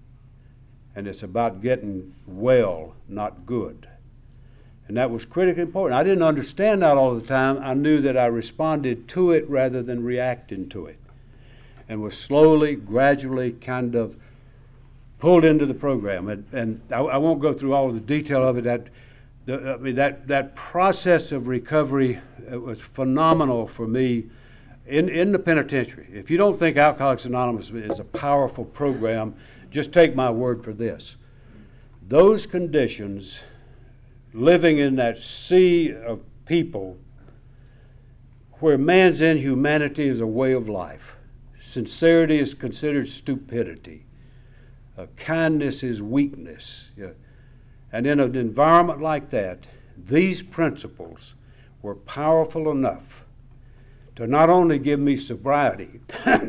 And it's about getting well, not good. And that was critically important. I didn't understand that all the time. I knew that I responded to it rather than reacting to it. And was slowly, gradually kind of pulled into the program. And I won't go through all of the detail of it. That process of recovery was phenomenal for me in the penitentiary. If you don't think Alcoholics Anonymous is a powerful program, just take my word for this. Those conditions, living in that sea of people where man's inhumanity is a way of life, sincerity is considered stupidity, kindness is weakness. And in an environment like that, these principles were powerful enough to not only give me sobriety,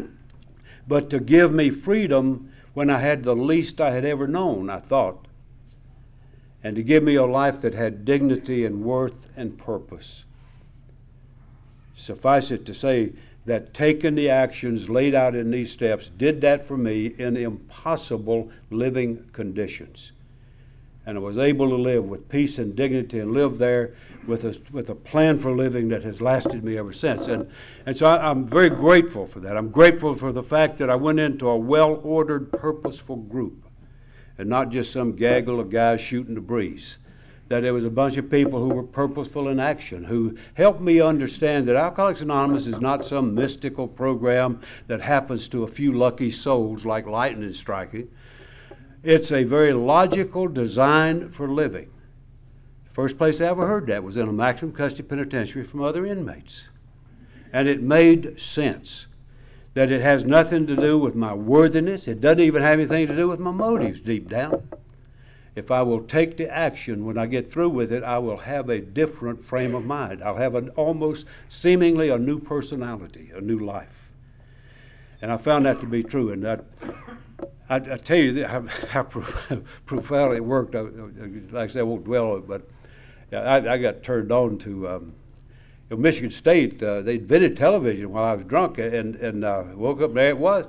but to give me freedom when I had the least I had ever known, I thought, and to give me a life that had dignity and worth and purpose. Suffice it to say, that taking the actions laid out in these steps did that for me in impossible living conditions. And I was able to live with peace and dignity and live there with a plan for living that has lasted me ever since. And so I'm very grateful for that. I'm grateful for the fact that I went into a well-ordered, purposeful group and not just some gaggle of guys shooting the breeze. That there was a bunch of people who were purposeful in action, who helped me understand that Alcoholics Anonymous is not some mystical program that happens to a few lucky souls like lightning striking. It's a very logical design for living. The first place I ever heard that was in a maximum custody penitentiary from other inmates. And it made sense that it has nothing to do with my worthiness. It doesn't even have anything to do with my motives deep down. If I will take the action when I get through with it, I will have a different frame of mind. I'll have an almost seemingly a new personality, a new life. And I found that to be true. And I tell you how profoundly it worked. Like I said, I won't dwell on it, but I got turned on to Michigan State. They invented television while I was drunk, and woke up, there it was.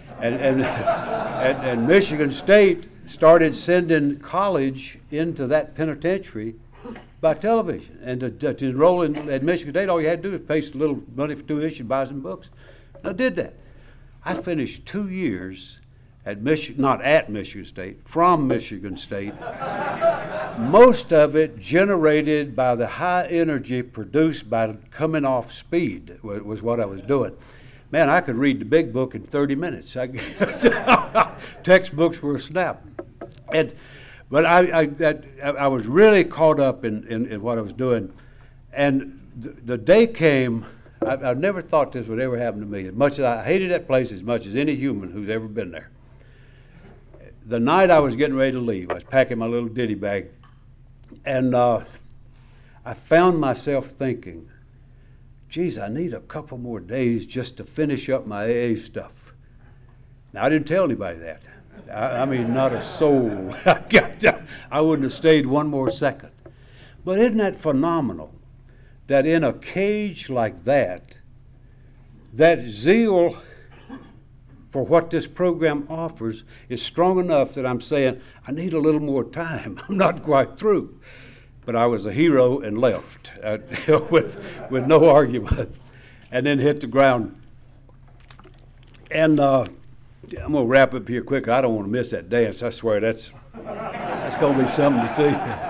And Michigan State started sending college into that penitentiary by television. And to enroll at Michigan State, all you had to do was pay a little money for tuition, buy some books. And I did that. I finished 2 years at not at Michigan State, from Michigan State. Most of it generated by the high energy produced by coming off speed was what I was doing. Man, I could read the big book in 30 minutes. Textbooks were a snap. But I was really caught up in what I was doing. And the day came, I never thought this would ever happen to me. As much as I hated that place as much as any human who's ever been there. The night I was getting ready to leave, I was packing my little ditty bag, and I found myself thinking, geez, I need a couple more days just to finish up my AA stuff. Now, I didn't tell anybody that. I mean, not a soul. I wouldn't have stayed one more second. But isn't that phenomenal that in a cage like that, that zeal for what this program offers is strong enough that I'm saying, I need a little more time. I'm not quite through. But I was a hero and left with no argument, and then hit the ground. And I'm going to wrap up here quick. I don't want to miss that dance. I swear that's going to be something to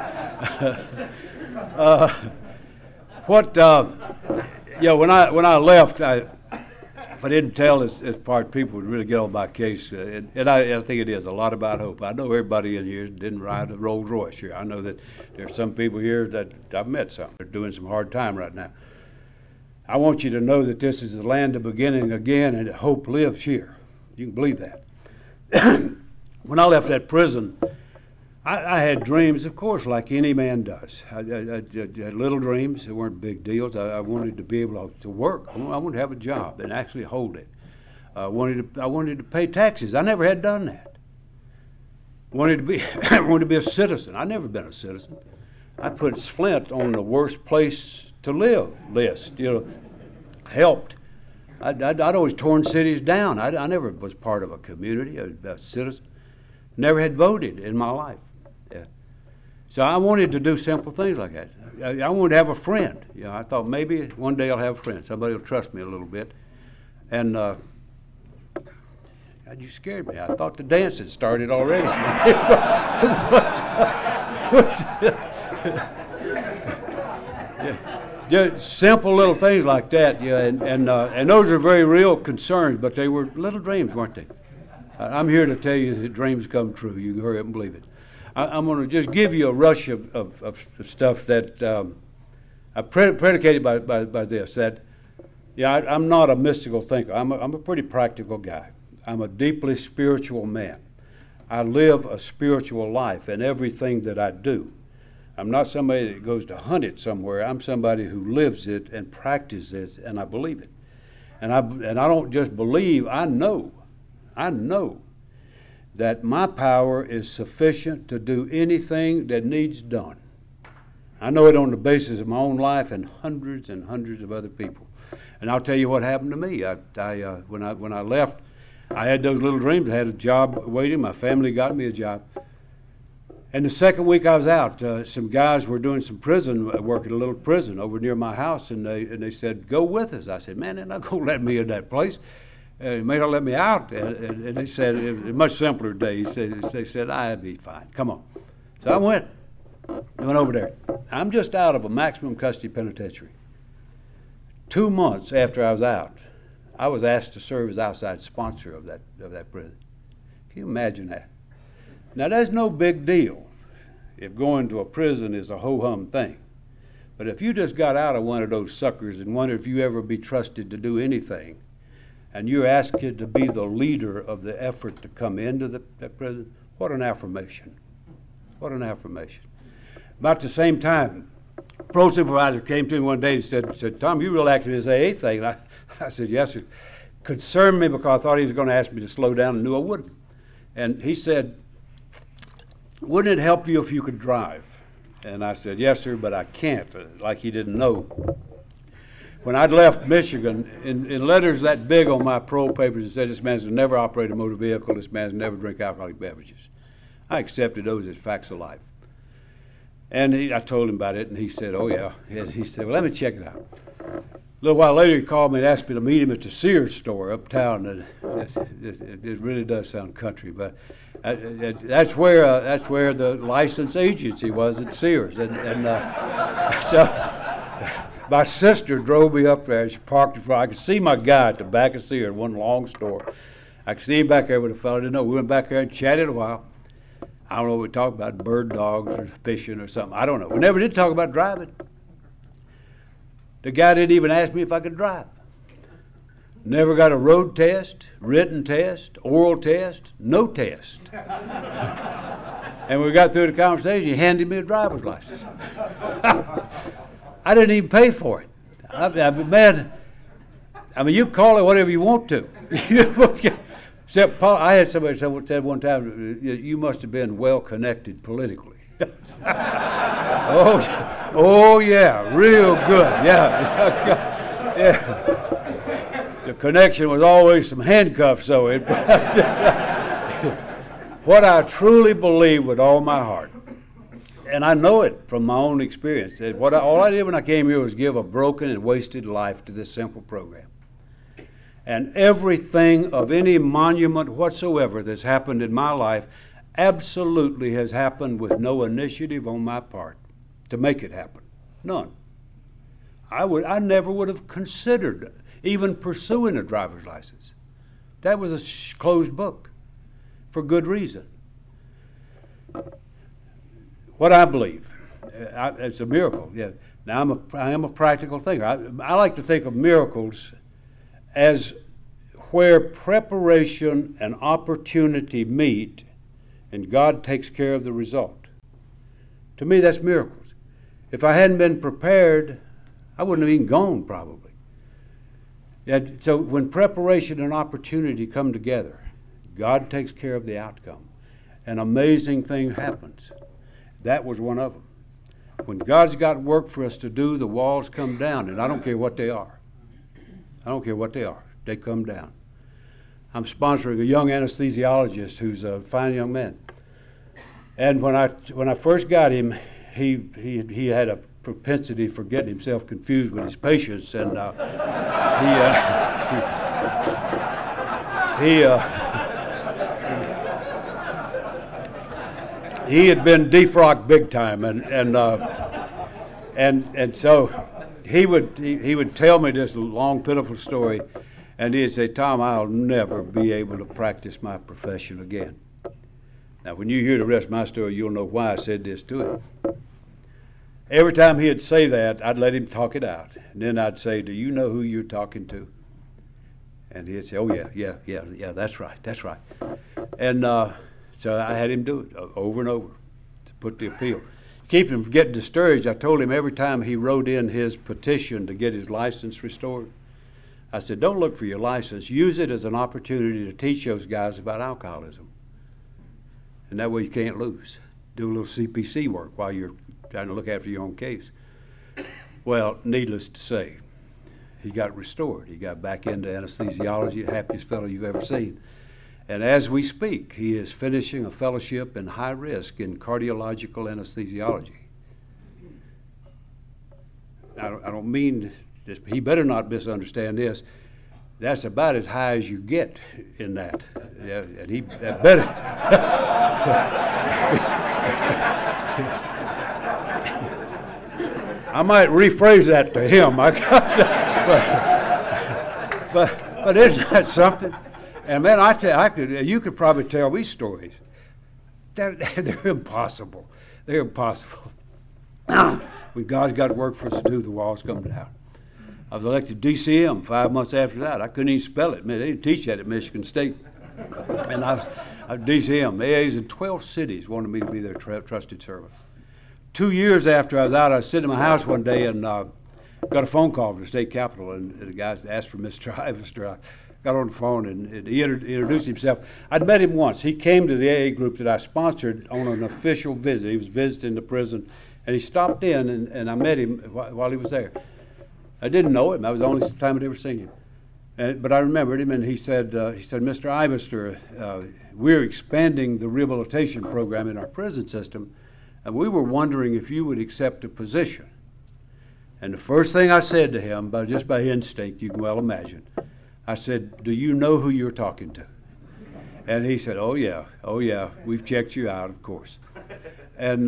see. When I left, if I didn't tell this part, people would really get on my case. And I think it is a lot about hope. I know everybody in here didn't ride a Rolls Royce here. I know that there's some people here that I've met some. They're doing some hard time right now. I want you to know that this is the land of beginning again, and hope lives here. You can believe that. When I left that prison, I had dreams, of course, like any man does. I had little dreams. They weren't big deals. I wanted to be able to work. I wanted to have a job and actually hold it. I wanted to pay taxes. I never had done that. I wanted to be a citizen. I've never been a citizen. I put Flint on the worst place to live list. Helped. I'd always torn cities down. I never was part of a community, a citizen. Never had voted in my life. Yeah. So I wanted to do simple things like that. I wanted to have a friend. I thought maybe one day I'll have a friend. Somebody will trust me a little bit. And God, you scared me. I thought the dance had started already. Just simple little things like that, and those are very real concerns, but they were little dreams, weren't they? I'm here to tell you that dreams come true. You can hurry up and believe it. I'm going to just give you a rush of stuff that I predicated by this. That, I'm not a mystical thinker. I'm a pretty practical guy. I'm a deeply spiritual man. I live a spiritual life in everything that I do. I'm not somebody that goes to hunt it somewhere. I'm somebody who lives it and practices it, and I believe it. And I don't just believe, I know that my power is sufficient to do anything that needs done. I know it on the basis of my own life and hundreds of other people. And I'll tell you what happened to me. When I left, I had those little dreams. I had a job waiting. My family got me a job. And the second week I was out, some guys were doing some prison work at a little prison over near my house, and they said, "Go with us." I said, "Man, they're not going to let me in that place. They may not let me out." And they said, it was a much simpler day. They said, "I'd be fine. Come on." So I went over there. I'm just out of a maximum custody penitentiary. 2 months after I was out, I was asked to serve as outside sponsor of that prison. Can you imagine that? Now, that's no big deal if going to a prison is a ho-hum thing. But if you just got out of one of those suckers and wonder if you ever be trusted to do anything, and you're asked to be the leader of the effort to come into that prison, what an affirmation. What an affirmation. About the same time, pro supervisor came to me one day and said, "Tom, you real active in this AA thing." And I said, "Yes, sir." Concerned me because I thought he was going to ask me to slow down and knew I wouldn't. And he said, "Wouldn't it help you if you could drive?" And I said, "Yes, sir, but I can't," like he didn't know. When I'd left Michigan, in letters that big on my parole papers, it said, "This man's never operate a motor vehicle, this man's never drink alcoholic beverages." I accepted those as facts of life. And I told him about it, and he said, "Oh, yeah." He said, "Well, let me check it out." A little while later, he called me and asked me to meet him at the Sears store uptown. And it really does sound country, but that's where the license agency was at Sears. So my sister drove me up there. She parked in front. I could see my guy at the back of Sears, one long store. I could see him back there with a fellow I didn't know. We went back there and chatted a while. I don't know what we talked about, bird dogs or fishing or something. I don't know. We never did talk about driving. The guy didn't even ask me if I could drive. Never got a road test, written test, oral test, no test. And we got through the conversation, he handed me a driver's license. I didn't even pay for it. Man, you call it whatever you want to. Except Paul, I had somebody said one time, "You must have been well connected politically." oh yeah, real good. Yeah. The connection was always some handcuffs, so it. What I truly believe with all my heart, and I know it from my own experience, that all I did when I came here was give a broken and wasted life to this simple program. And everything of any monument whatsoever that's happened in my life absolutely has happened with no initiative on my part to make it happen. None. I never would have considered even pursuing a driver's license. That was a closed book for good reason. What I believe, it's a miracle. Yeah. Now I am a practical thinker. I like to think of miracles as where preparation and opportunity meet and God takes care of the result. To me, that's miracles. If I hadn't been prepared, I wouldn't have even gone probably. So when preparation and opportunity come together, God takes care of the outcome. An amazing thing happens. That was one of them. When God's got work for us to do, the walls come down, and I don't care what they are. I don't care what they are. They come down. I'm sponsoring a young anesthesiologist who's a fine young man. And when I first got him, he had a propensity for getting himself confused with his patients, and he had been defrocked big time, and so he would tell me this long pitiful story, and he'd say, "Tom, I'll never be able to practice my profession again." Now, when you hear the rest of my story, you'll know why I said this to him. Every time he'd say that, I'd let him talk it out, and then I'd say, "Do you know who you're talking to?" And he'd say, "Oh yeah, that's right." And so I had him do it over and over to put the appeal. Keep him from getting discouraged, I told him every time he wrote in his petition to get his license restored, I said, "Don't look for your license. Use it as an opportunity to teach those guys about alcoholism. And that way you can't lose. Do a little CPC work while you're trying to look after your own case." Well, needless to say, he got restored. He got back into anesthesiology, the happiest fellow you've ever seen. And as we speak, he is finishing a fellowship in high risk in cardiological anesthesiology. I don't mean this, he better not misunderstand this. That's about as high as you get in that. Yeah, and he better. I might rephrase that to him. But isn't that something? And man, you could probably tell these stories. They're impossible. They're impossible. When God's got work for us to do, the walls come down. I was elected DCM 5 months after that. I couldn't even spell it. Man, they didn't teach that at Michigan State. And I was DCM. AAs in 12 cities wanted me to be their trusted servant. 2 years after I was out, I was sitting in my house one day and got a phone call from the state capitol, and the guy asked for Mr. Ivester. I got on the phone, and he introduced himself. I'd met him once. He came to the AA group that I sponsored on an official visit. He was visiting the prison, and he stopped in, and I met him while he was there. I didn't know him. That was the only time I'd ever seen him. But I remembered him, and he said, Mr. Ivester, we're expanding the rehabilitation program in our prison system, and we were wondering if you would accept a position. And the first thing I said to him, just by instinct, you can well imagine, I said, do you know who you're talking to? And he said, oh yeah, we've checked you out, of course. And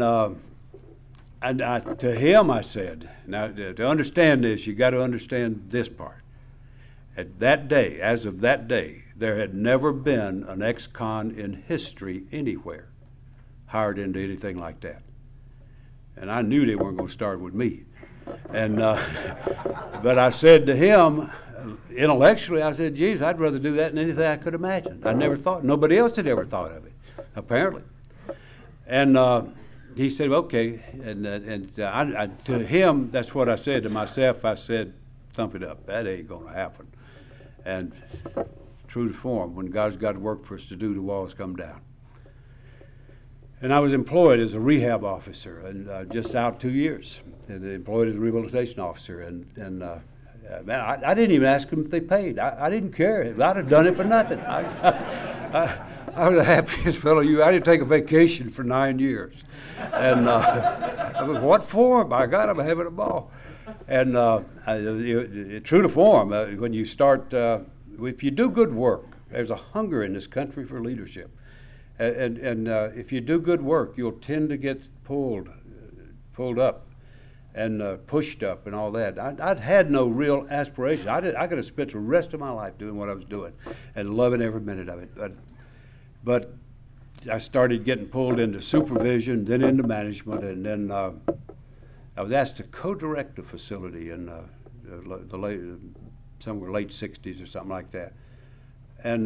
to him I said, now to understand this, you got to understand this part. At that day, as of that day, there had never been an ex-con in history anywhere hired into anything like that. And I knew they weren't going to start with me. And but I said to him, intellectually, I said, geez, I'd rather do that than anything I could imagine. I never thought, nobody else had ever thought of it, apparently. And he said, okay. And to him, that's what I said to myself. I said, thump it up. That ain't going to happen. And true to form, when God's got work for us to do, the walls come down. And I was employed as a rehab officer, and just out 2 years, and employed as a rehabilitation officer. Man, I didn't even ask them if they paid. I didn't care. I'd have done it for nothing. I was the happiest fellow I didn't take a vacation for 9 years. And I was, what for? By God, I'm having a ball. And true to form, when you start, if you do good work, there's a hunger in this country for leadership. And if you do good work, you'll tend to get pulled up and pushed up and all that. I'd had no real aspiration. I could have spent the rest of my life doing what I was doing and loving every minute of it. But I started getting pulled into supervision, then into management, and then I was asked to co-direct a facility in somewhere late 60s or something like that. And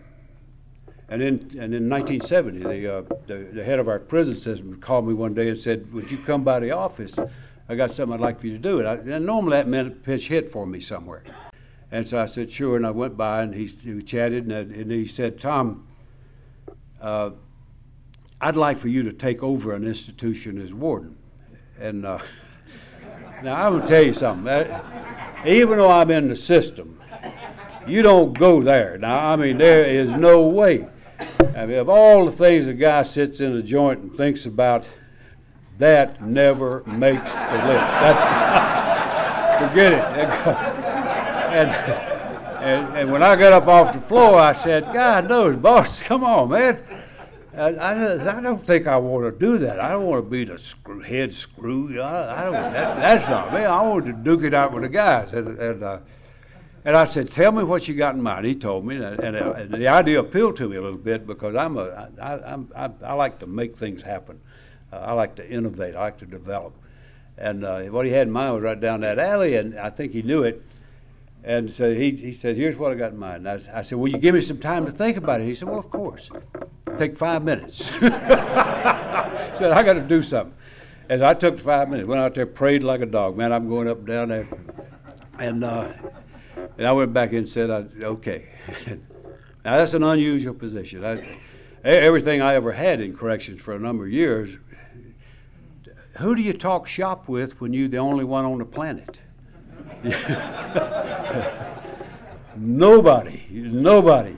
in 1970, the head of our prison system called me one day and said, would you come by the office? I got something I'd like for you to do. And normally that meant a pinch hit for me somewhere. And so I said, sure, and I went by, and we chatted, and he said, Tom, I'd like for you to take over an institution as warden. And now I'm going to tell you something. Even though I'm in the system, you don't go there. Now, I mean, there is no way. I mean, of all the things a guy sits in a joint and thinks about, that never makes the list. Forget it. And when I got up off the floor, I said, God knows, boss, come on, man. I don't think I want to do that. I don't want to be the head screw. That's not me. I want to duke it out with the guys. And I said, tell me what you got in mind. He told me, and the idea appealed to me a little bit because I like to make things happen. I like to innovate. I like to develop. And what he had in mind was right down that alley, and I think he knew it. And so he said, here's what I got in mind. And I said, will you give me some time to think about it? He said, well, of course. Take 5 minutes. I said, I got to do something. And I took 5 minutes, went out there, prayed like a dog. Man, I'm going up and down there. And I went back in and said, okay. Now, that's an unusual position. Everything I ever had in corrections for a number of years, who do you talk shop with when you're the only one on the planet? Nobody.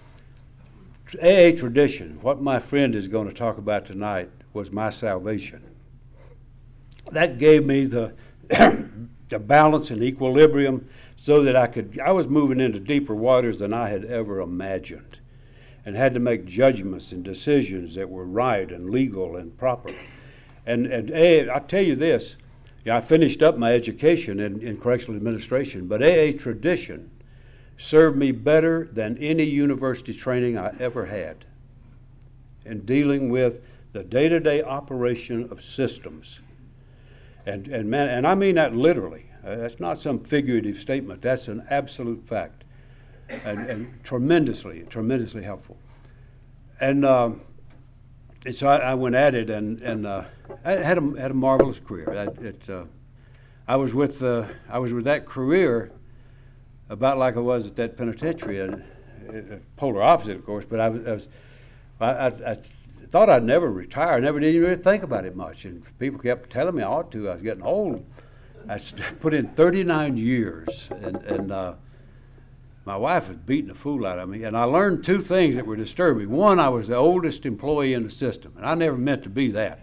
AA tradition, what my friend is going to talk about tonight, was my salvation. That gave me the the balance and equilibrium so that I was moving into deeper waters than I had ever imagined, and had to make judgments and decisions that were right and legal and proper. And I tell you this, I finished up my education in correctional administration, but AA tradition served me better than any university training I ever had in dealing with the day-to-day operation of systems. And I mean that literally. That's not some figurative statement. That's an absolute fact, and tremendously helpful. And so I went at it, and I had a marvelous career. I was with that career about like I was at that penitentiary, and polar opposite, of course. But I thought I'd never retire. I never did even really think about it much, and people kept telling me I ought to. I was getting old. I put in 39 years, and my wife was beating the fool out of me. And I learned two things that were disturbing. One, I was the oldest employee in the system, and I never meant to be that.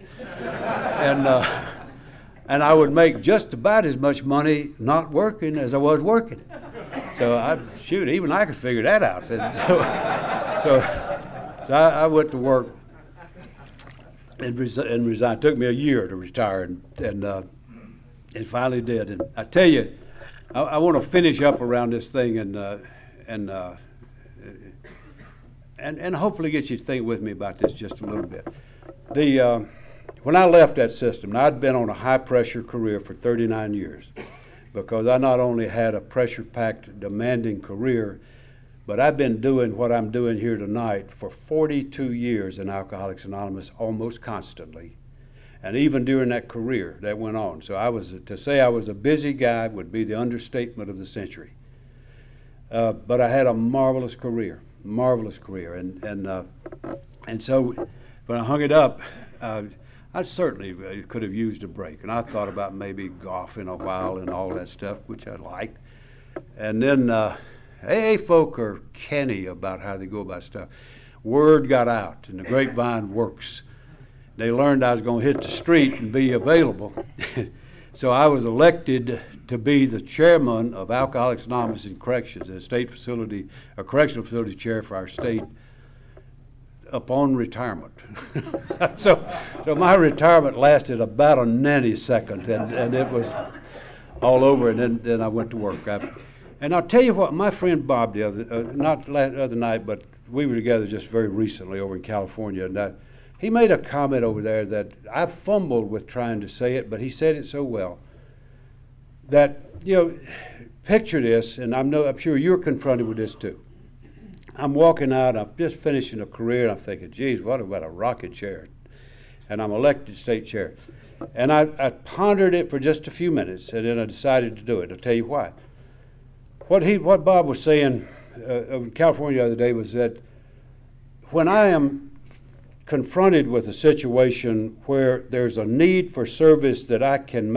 And I would make just about as much money not working as I was working. So even I could figure that out. So I went to work and resigned. It took me a year to retire, and finally did. And I tell you, I want to finish up around this thing and hopefully get you to think with me about this just a little bit. When I left that system, I'd been on a high-pressure career for 39 years, because I not only had a pressure-packed, demanding career, but I've been doing what I'm doing here tonight for 42 years in Alcoholics Anonymous, almost constantly. And even during that career, that went on. So to say I was a busy guy would be the understatement of the century. But I had a marvelous career. And so when I hung it up, I certainly could have used a break. And I thought about maybe golfing a while and all that stuff, which I liked. And then AA folk are canny about how they go about stuff. Word got out, and the grapevine works. They learned I was going to hit the street and be available. So I was elected to be the chairman of Alcoholics Anonymous in Corrections, a correctional facility chair for our state, upon retirement. So my retirement lasted about a nanosecond, and it was all over, and then I went to work. And I'll tell you what, my friend Bob the other night, but we were together just very recently over in California, and he made a comment over there that I fumbled with trying to say it, but he said it so well. That, picture this, and I'm sure you're confronted with this too. I'm walking out, I'm just finishing a career, and I'm thinking, geez, what about a rocket chair? And I'm elected state chair. And I pondered it for just a few minutes, and then I decided to do it. I'll tell you why. What Bob was saying in California the other day was that when I am confronted with a situation where there's a need for service that I can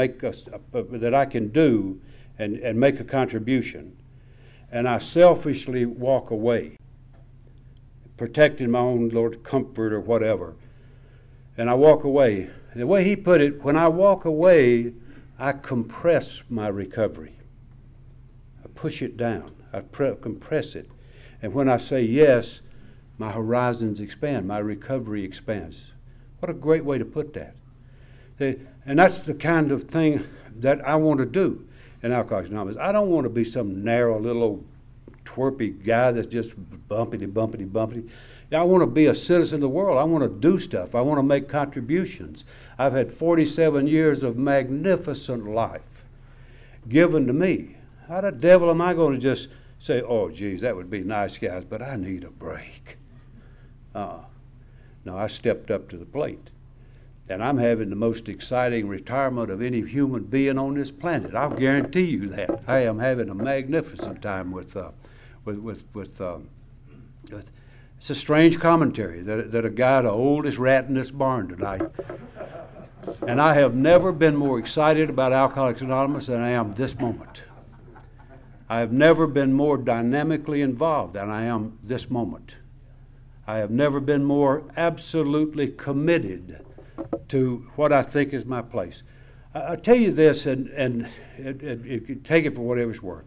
do and make a contribution, and I selfishly walk away, protecting my own comfort or whatever, and I walk away. The way he put it, when I walk away, I compress my recovery. I push it down. I compress it. And when I say yes, my horizons expand, my recovery expands. What a great way to put that. And that's the kind of thing that I want to do in Alcoholics Anonymous. I don't want to be some narrow little old twerpy guy that's just bumpity. I want to be a citizen of the world. I want to do stuff. I want to make contributions. I've had 47 years of magnificent life given to me. How the devil am I going to just say, oh, geez, that would be nice, guys, but I need a break? No, I stepped up to the plate. And I'm having the most exciting retirement of any human being on this planet. I'll guarantee you that. I am having a magnificent time with it's a strange commentary that a guy, the oldest rat in this barn tonight. And I have never been more excited about Alcoholics Anonymous than I am this moment. I have never been more dynamically involved than I am this moment. I have never been more absolutely committed to what I think is my place. I'll tell you this, and take it for whatever it's worth.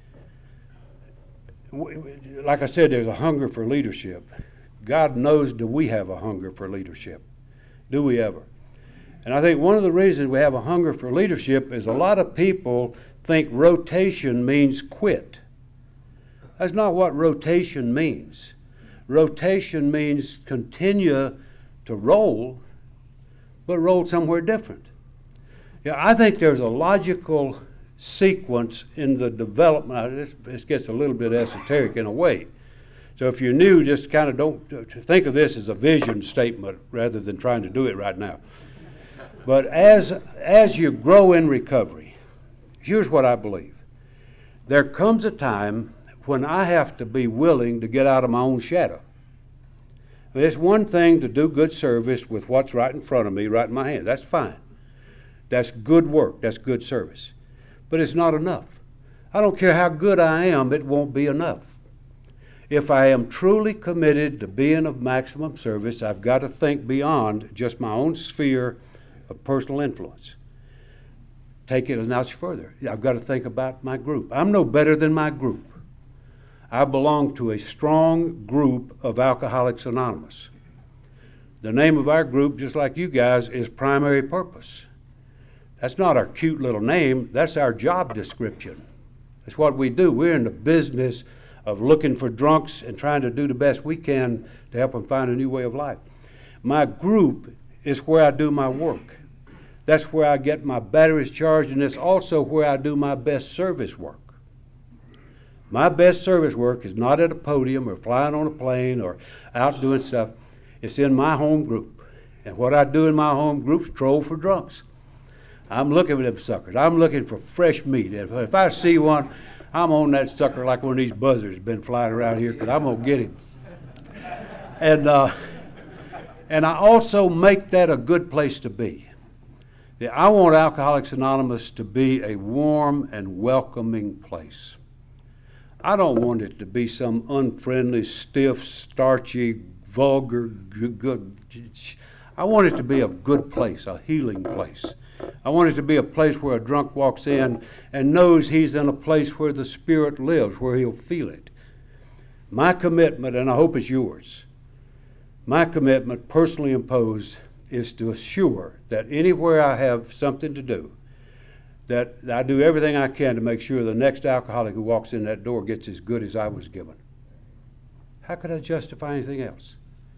Like I said, there's a hunger for leadership. God knows, do we have a hunger for leadership? Do we ever? And I think one of the reasons we have a hunger for leadership is a lot of people think rotation means quit. That's not what rotation means. Rotation means continue to roll, but roll somewhere different. Yeah, I think there's a logical sequence in the development. This gets a little bit esoteric in a way. So if you're new, just kind of don't think of this as a vision statement rather than trying to do it right now. But as you grow in recovery, here's what I believe. There comes a time when I have to be willing to get out of my own shadow. It's one thing to do good service with what's right in front of me, right in my hand. That's fine. That's good work. That's good service. But it's not enough. I don't care how good I am, it won't be enough. If I am truly committed to being of maximum service, I've got to think beyond just my own sphere of personal influence. Take it a notch further. I've got to think about my group. I'm no better than my group. I belong to a strong group of Alcoholics Anonymous. The name of our group, just like you guys, is Primary Purpose. That's not our cute little name. That's our job description. That's what we do. We're in the business of looking for drunks and trying to do the best we can to help them find a new way of life. My group is where I do my work. That's where I get my batteries charged, and it's also where I do my best service work. My best service work is not at a podium or flying on a plane or out doing stuff. It's in my home group. And what I do in my home group is troll for drunks. I'm looking for them suckers. I'm looking for fresh meat. If I see one, I'm on that sucker like one of these buzzards been flying around here, because I'm going to get him. And I also make that a good place to be. I want Alcoholics Anonymous to be a warm and welcoming place. I don't want it to be some unfriendly, stiff, starchy, vulgar, good. I want it to be a good place, a healing place. I want it to be a place where a drunk walks in and knows he's in a place where the Spirit lives, where he'll feel it. My commitment, and I hope it's yours, my commitment, personally imposed, is to assure that anywhere I have something to do, that I do everything I can to make sure the next alcoholic who walks in that door gets as good as I was given. How could I justify anything else?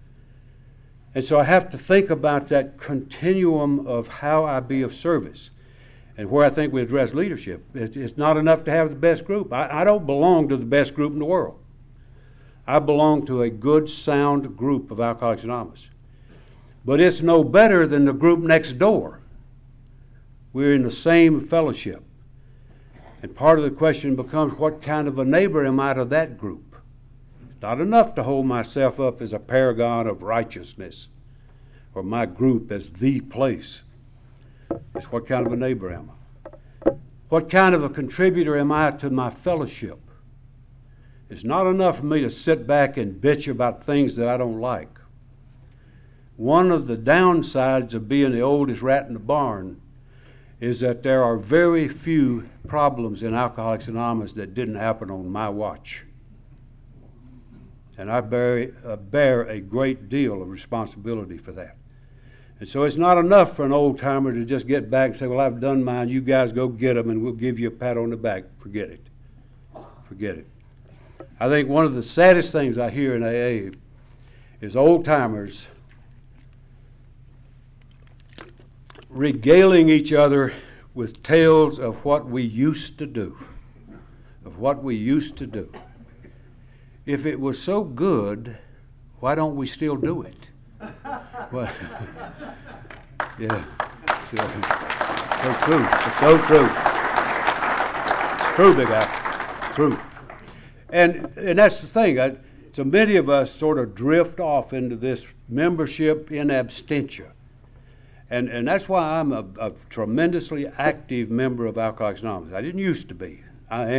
And so I have to think about that continuum of how I be of service. And where I think we address leadership, it's not enough to have the best group. I don't belong to the best group in the world. I belong to a good, sound group of Alcoholics Anonymous. But it's no better than the group next door. We're in the same fellowship. And part of the question becomes, what kind of a neighbor am I to that group? It's not enough to hold myself up as a paragon of righteousness or my group as the place. It's what kind of a neighbor am I? What kind of a contributor am I to my fellowship? It's not enough for me to sit back and bitch about things that I don't like. One of the downsides of being the oldest rat in the barn is that there are very few problems in Alcoholics Anonymous that didn't happen on my watch. And I bear a great deal of responsibility for that. And so it's not enough for an old-timer to just get back and say, well, I've done mine, you guys go get them, and we'll give you a pat on the back. Forget it. Forget it. I think one of the saddest things I hear in AA is old-timers regaling each other with tales of what we used to do, of what we used to do. If it was so good, why don't we still do it? Well, yeah, so true. It's so true. It's true, Big Al. True. And that's the thing. So many of us sort of drift off into this membership in absentia. And that's why I'm a tremendously active member of Alcoholics Anonymous. I didn't used to be. I am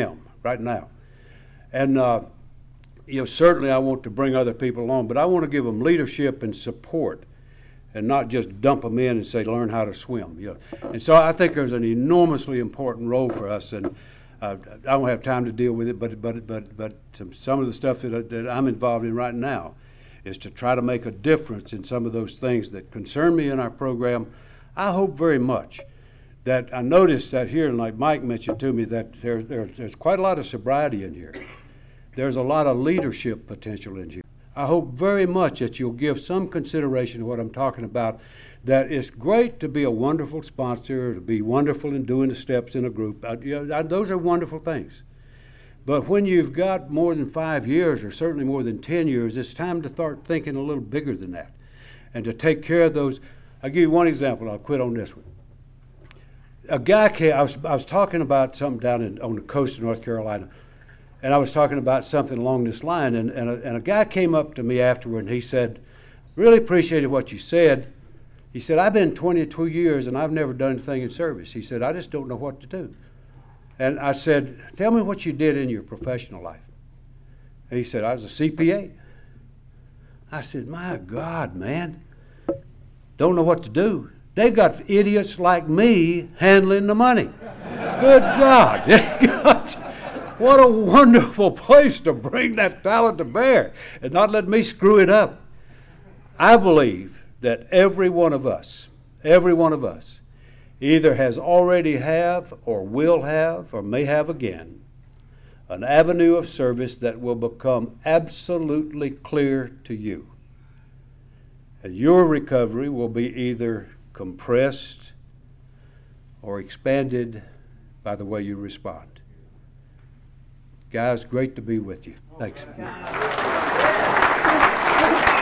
right now. And certainly I want to bring other people along, but I want to give them leadership and support, and not just dump them in and say, learn how to swim. And so I think there's an enormously important role for us, and I don't have time to deal with it, but some of the stuff that I'm involved in right now is to try to make a difference in some of those things that concern me in our program. I hope very much that I noticed that here, and like Mike mentioned to me, that there's quite a lot of sobriety in here. There's a lot of leadership potential in here. I hope very much that you'll give some consideration to what I'm talking about, that it's great to be a wonderful sponsor, to be wonderful in doing the steps in a group. Those are wonderful things. But when you've got more than 5 years, or certainly more than 10 years, it's time to start thinking a little bigger than that, and to take care of those. I'll give you one example. I'll quit on this one. A guy came, I was talking about something down on the coast of North Carolina, and I was talking about something along this line, and a guy came up to me afterward, and he said, really appreciated what you said. He said, I've been 22 years, and I've never done anything in service. He said, I just don't know what to do. And I said, tell me what you did in your professional life. And he said, I was a CPA. I said, my God, man, don't know what to do. They got idiots like me handling the money. Good God. What a wonderful place to bring that talent to bear and not let me screw it up. I believe that every one of us, either has already have or will have or may have again an avenue of service that will become absolutely clear to you. And your recovery will be either compressed or expanded by the way you respond. Guys, great to be with you. Thanks.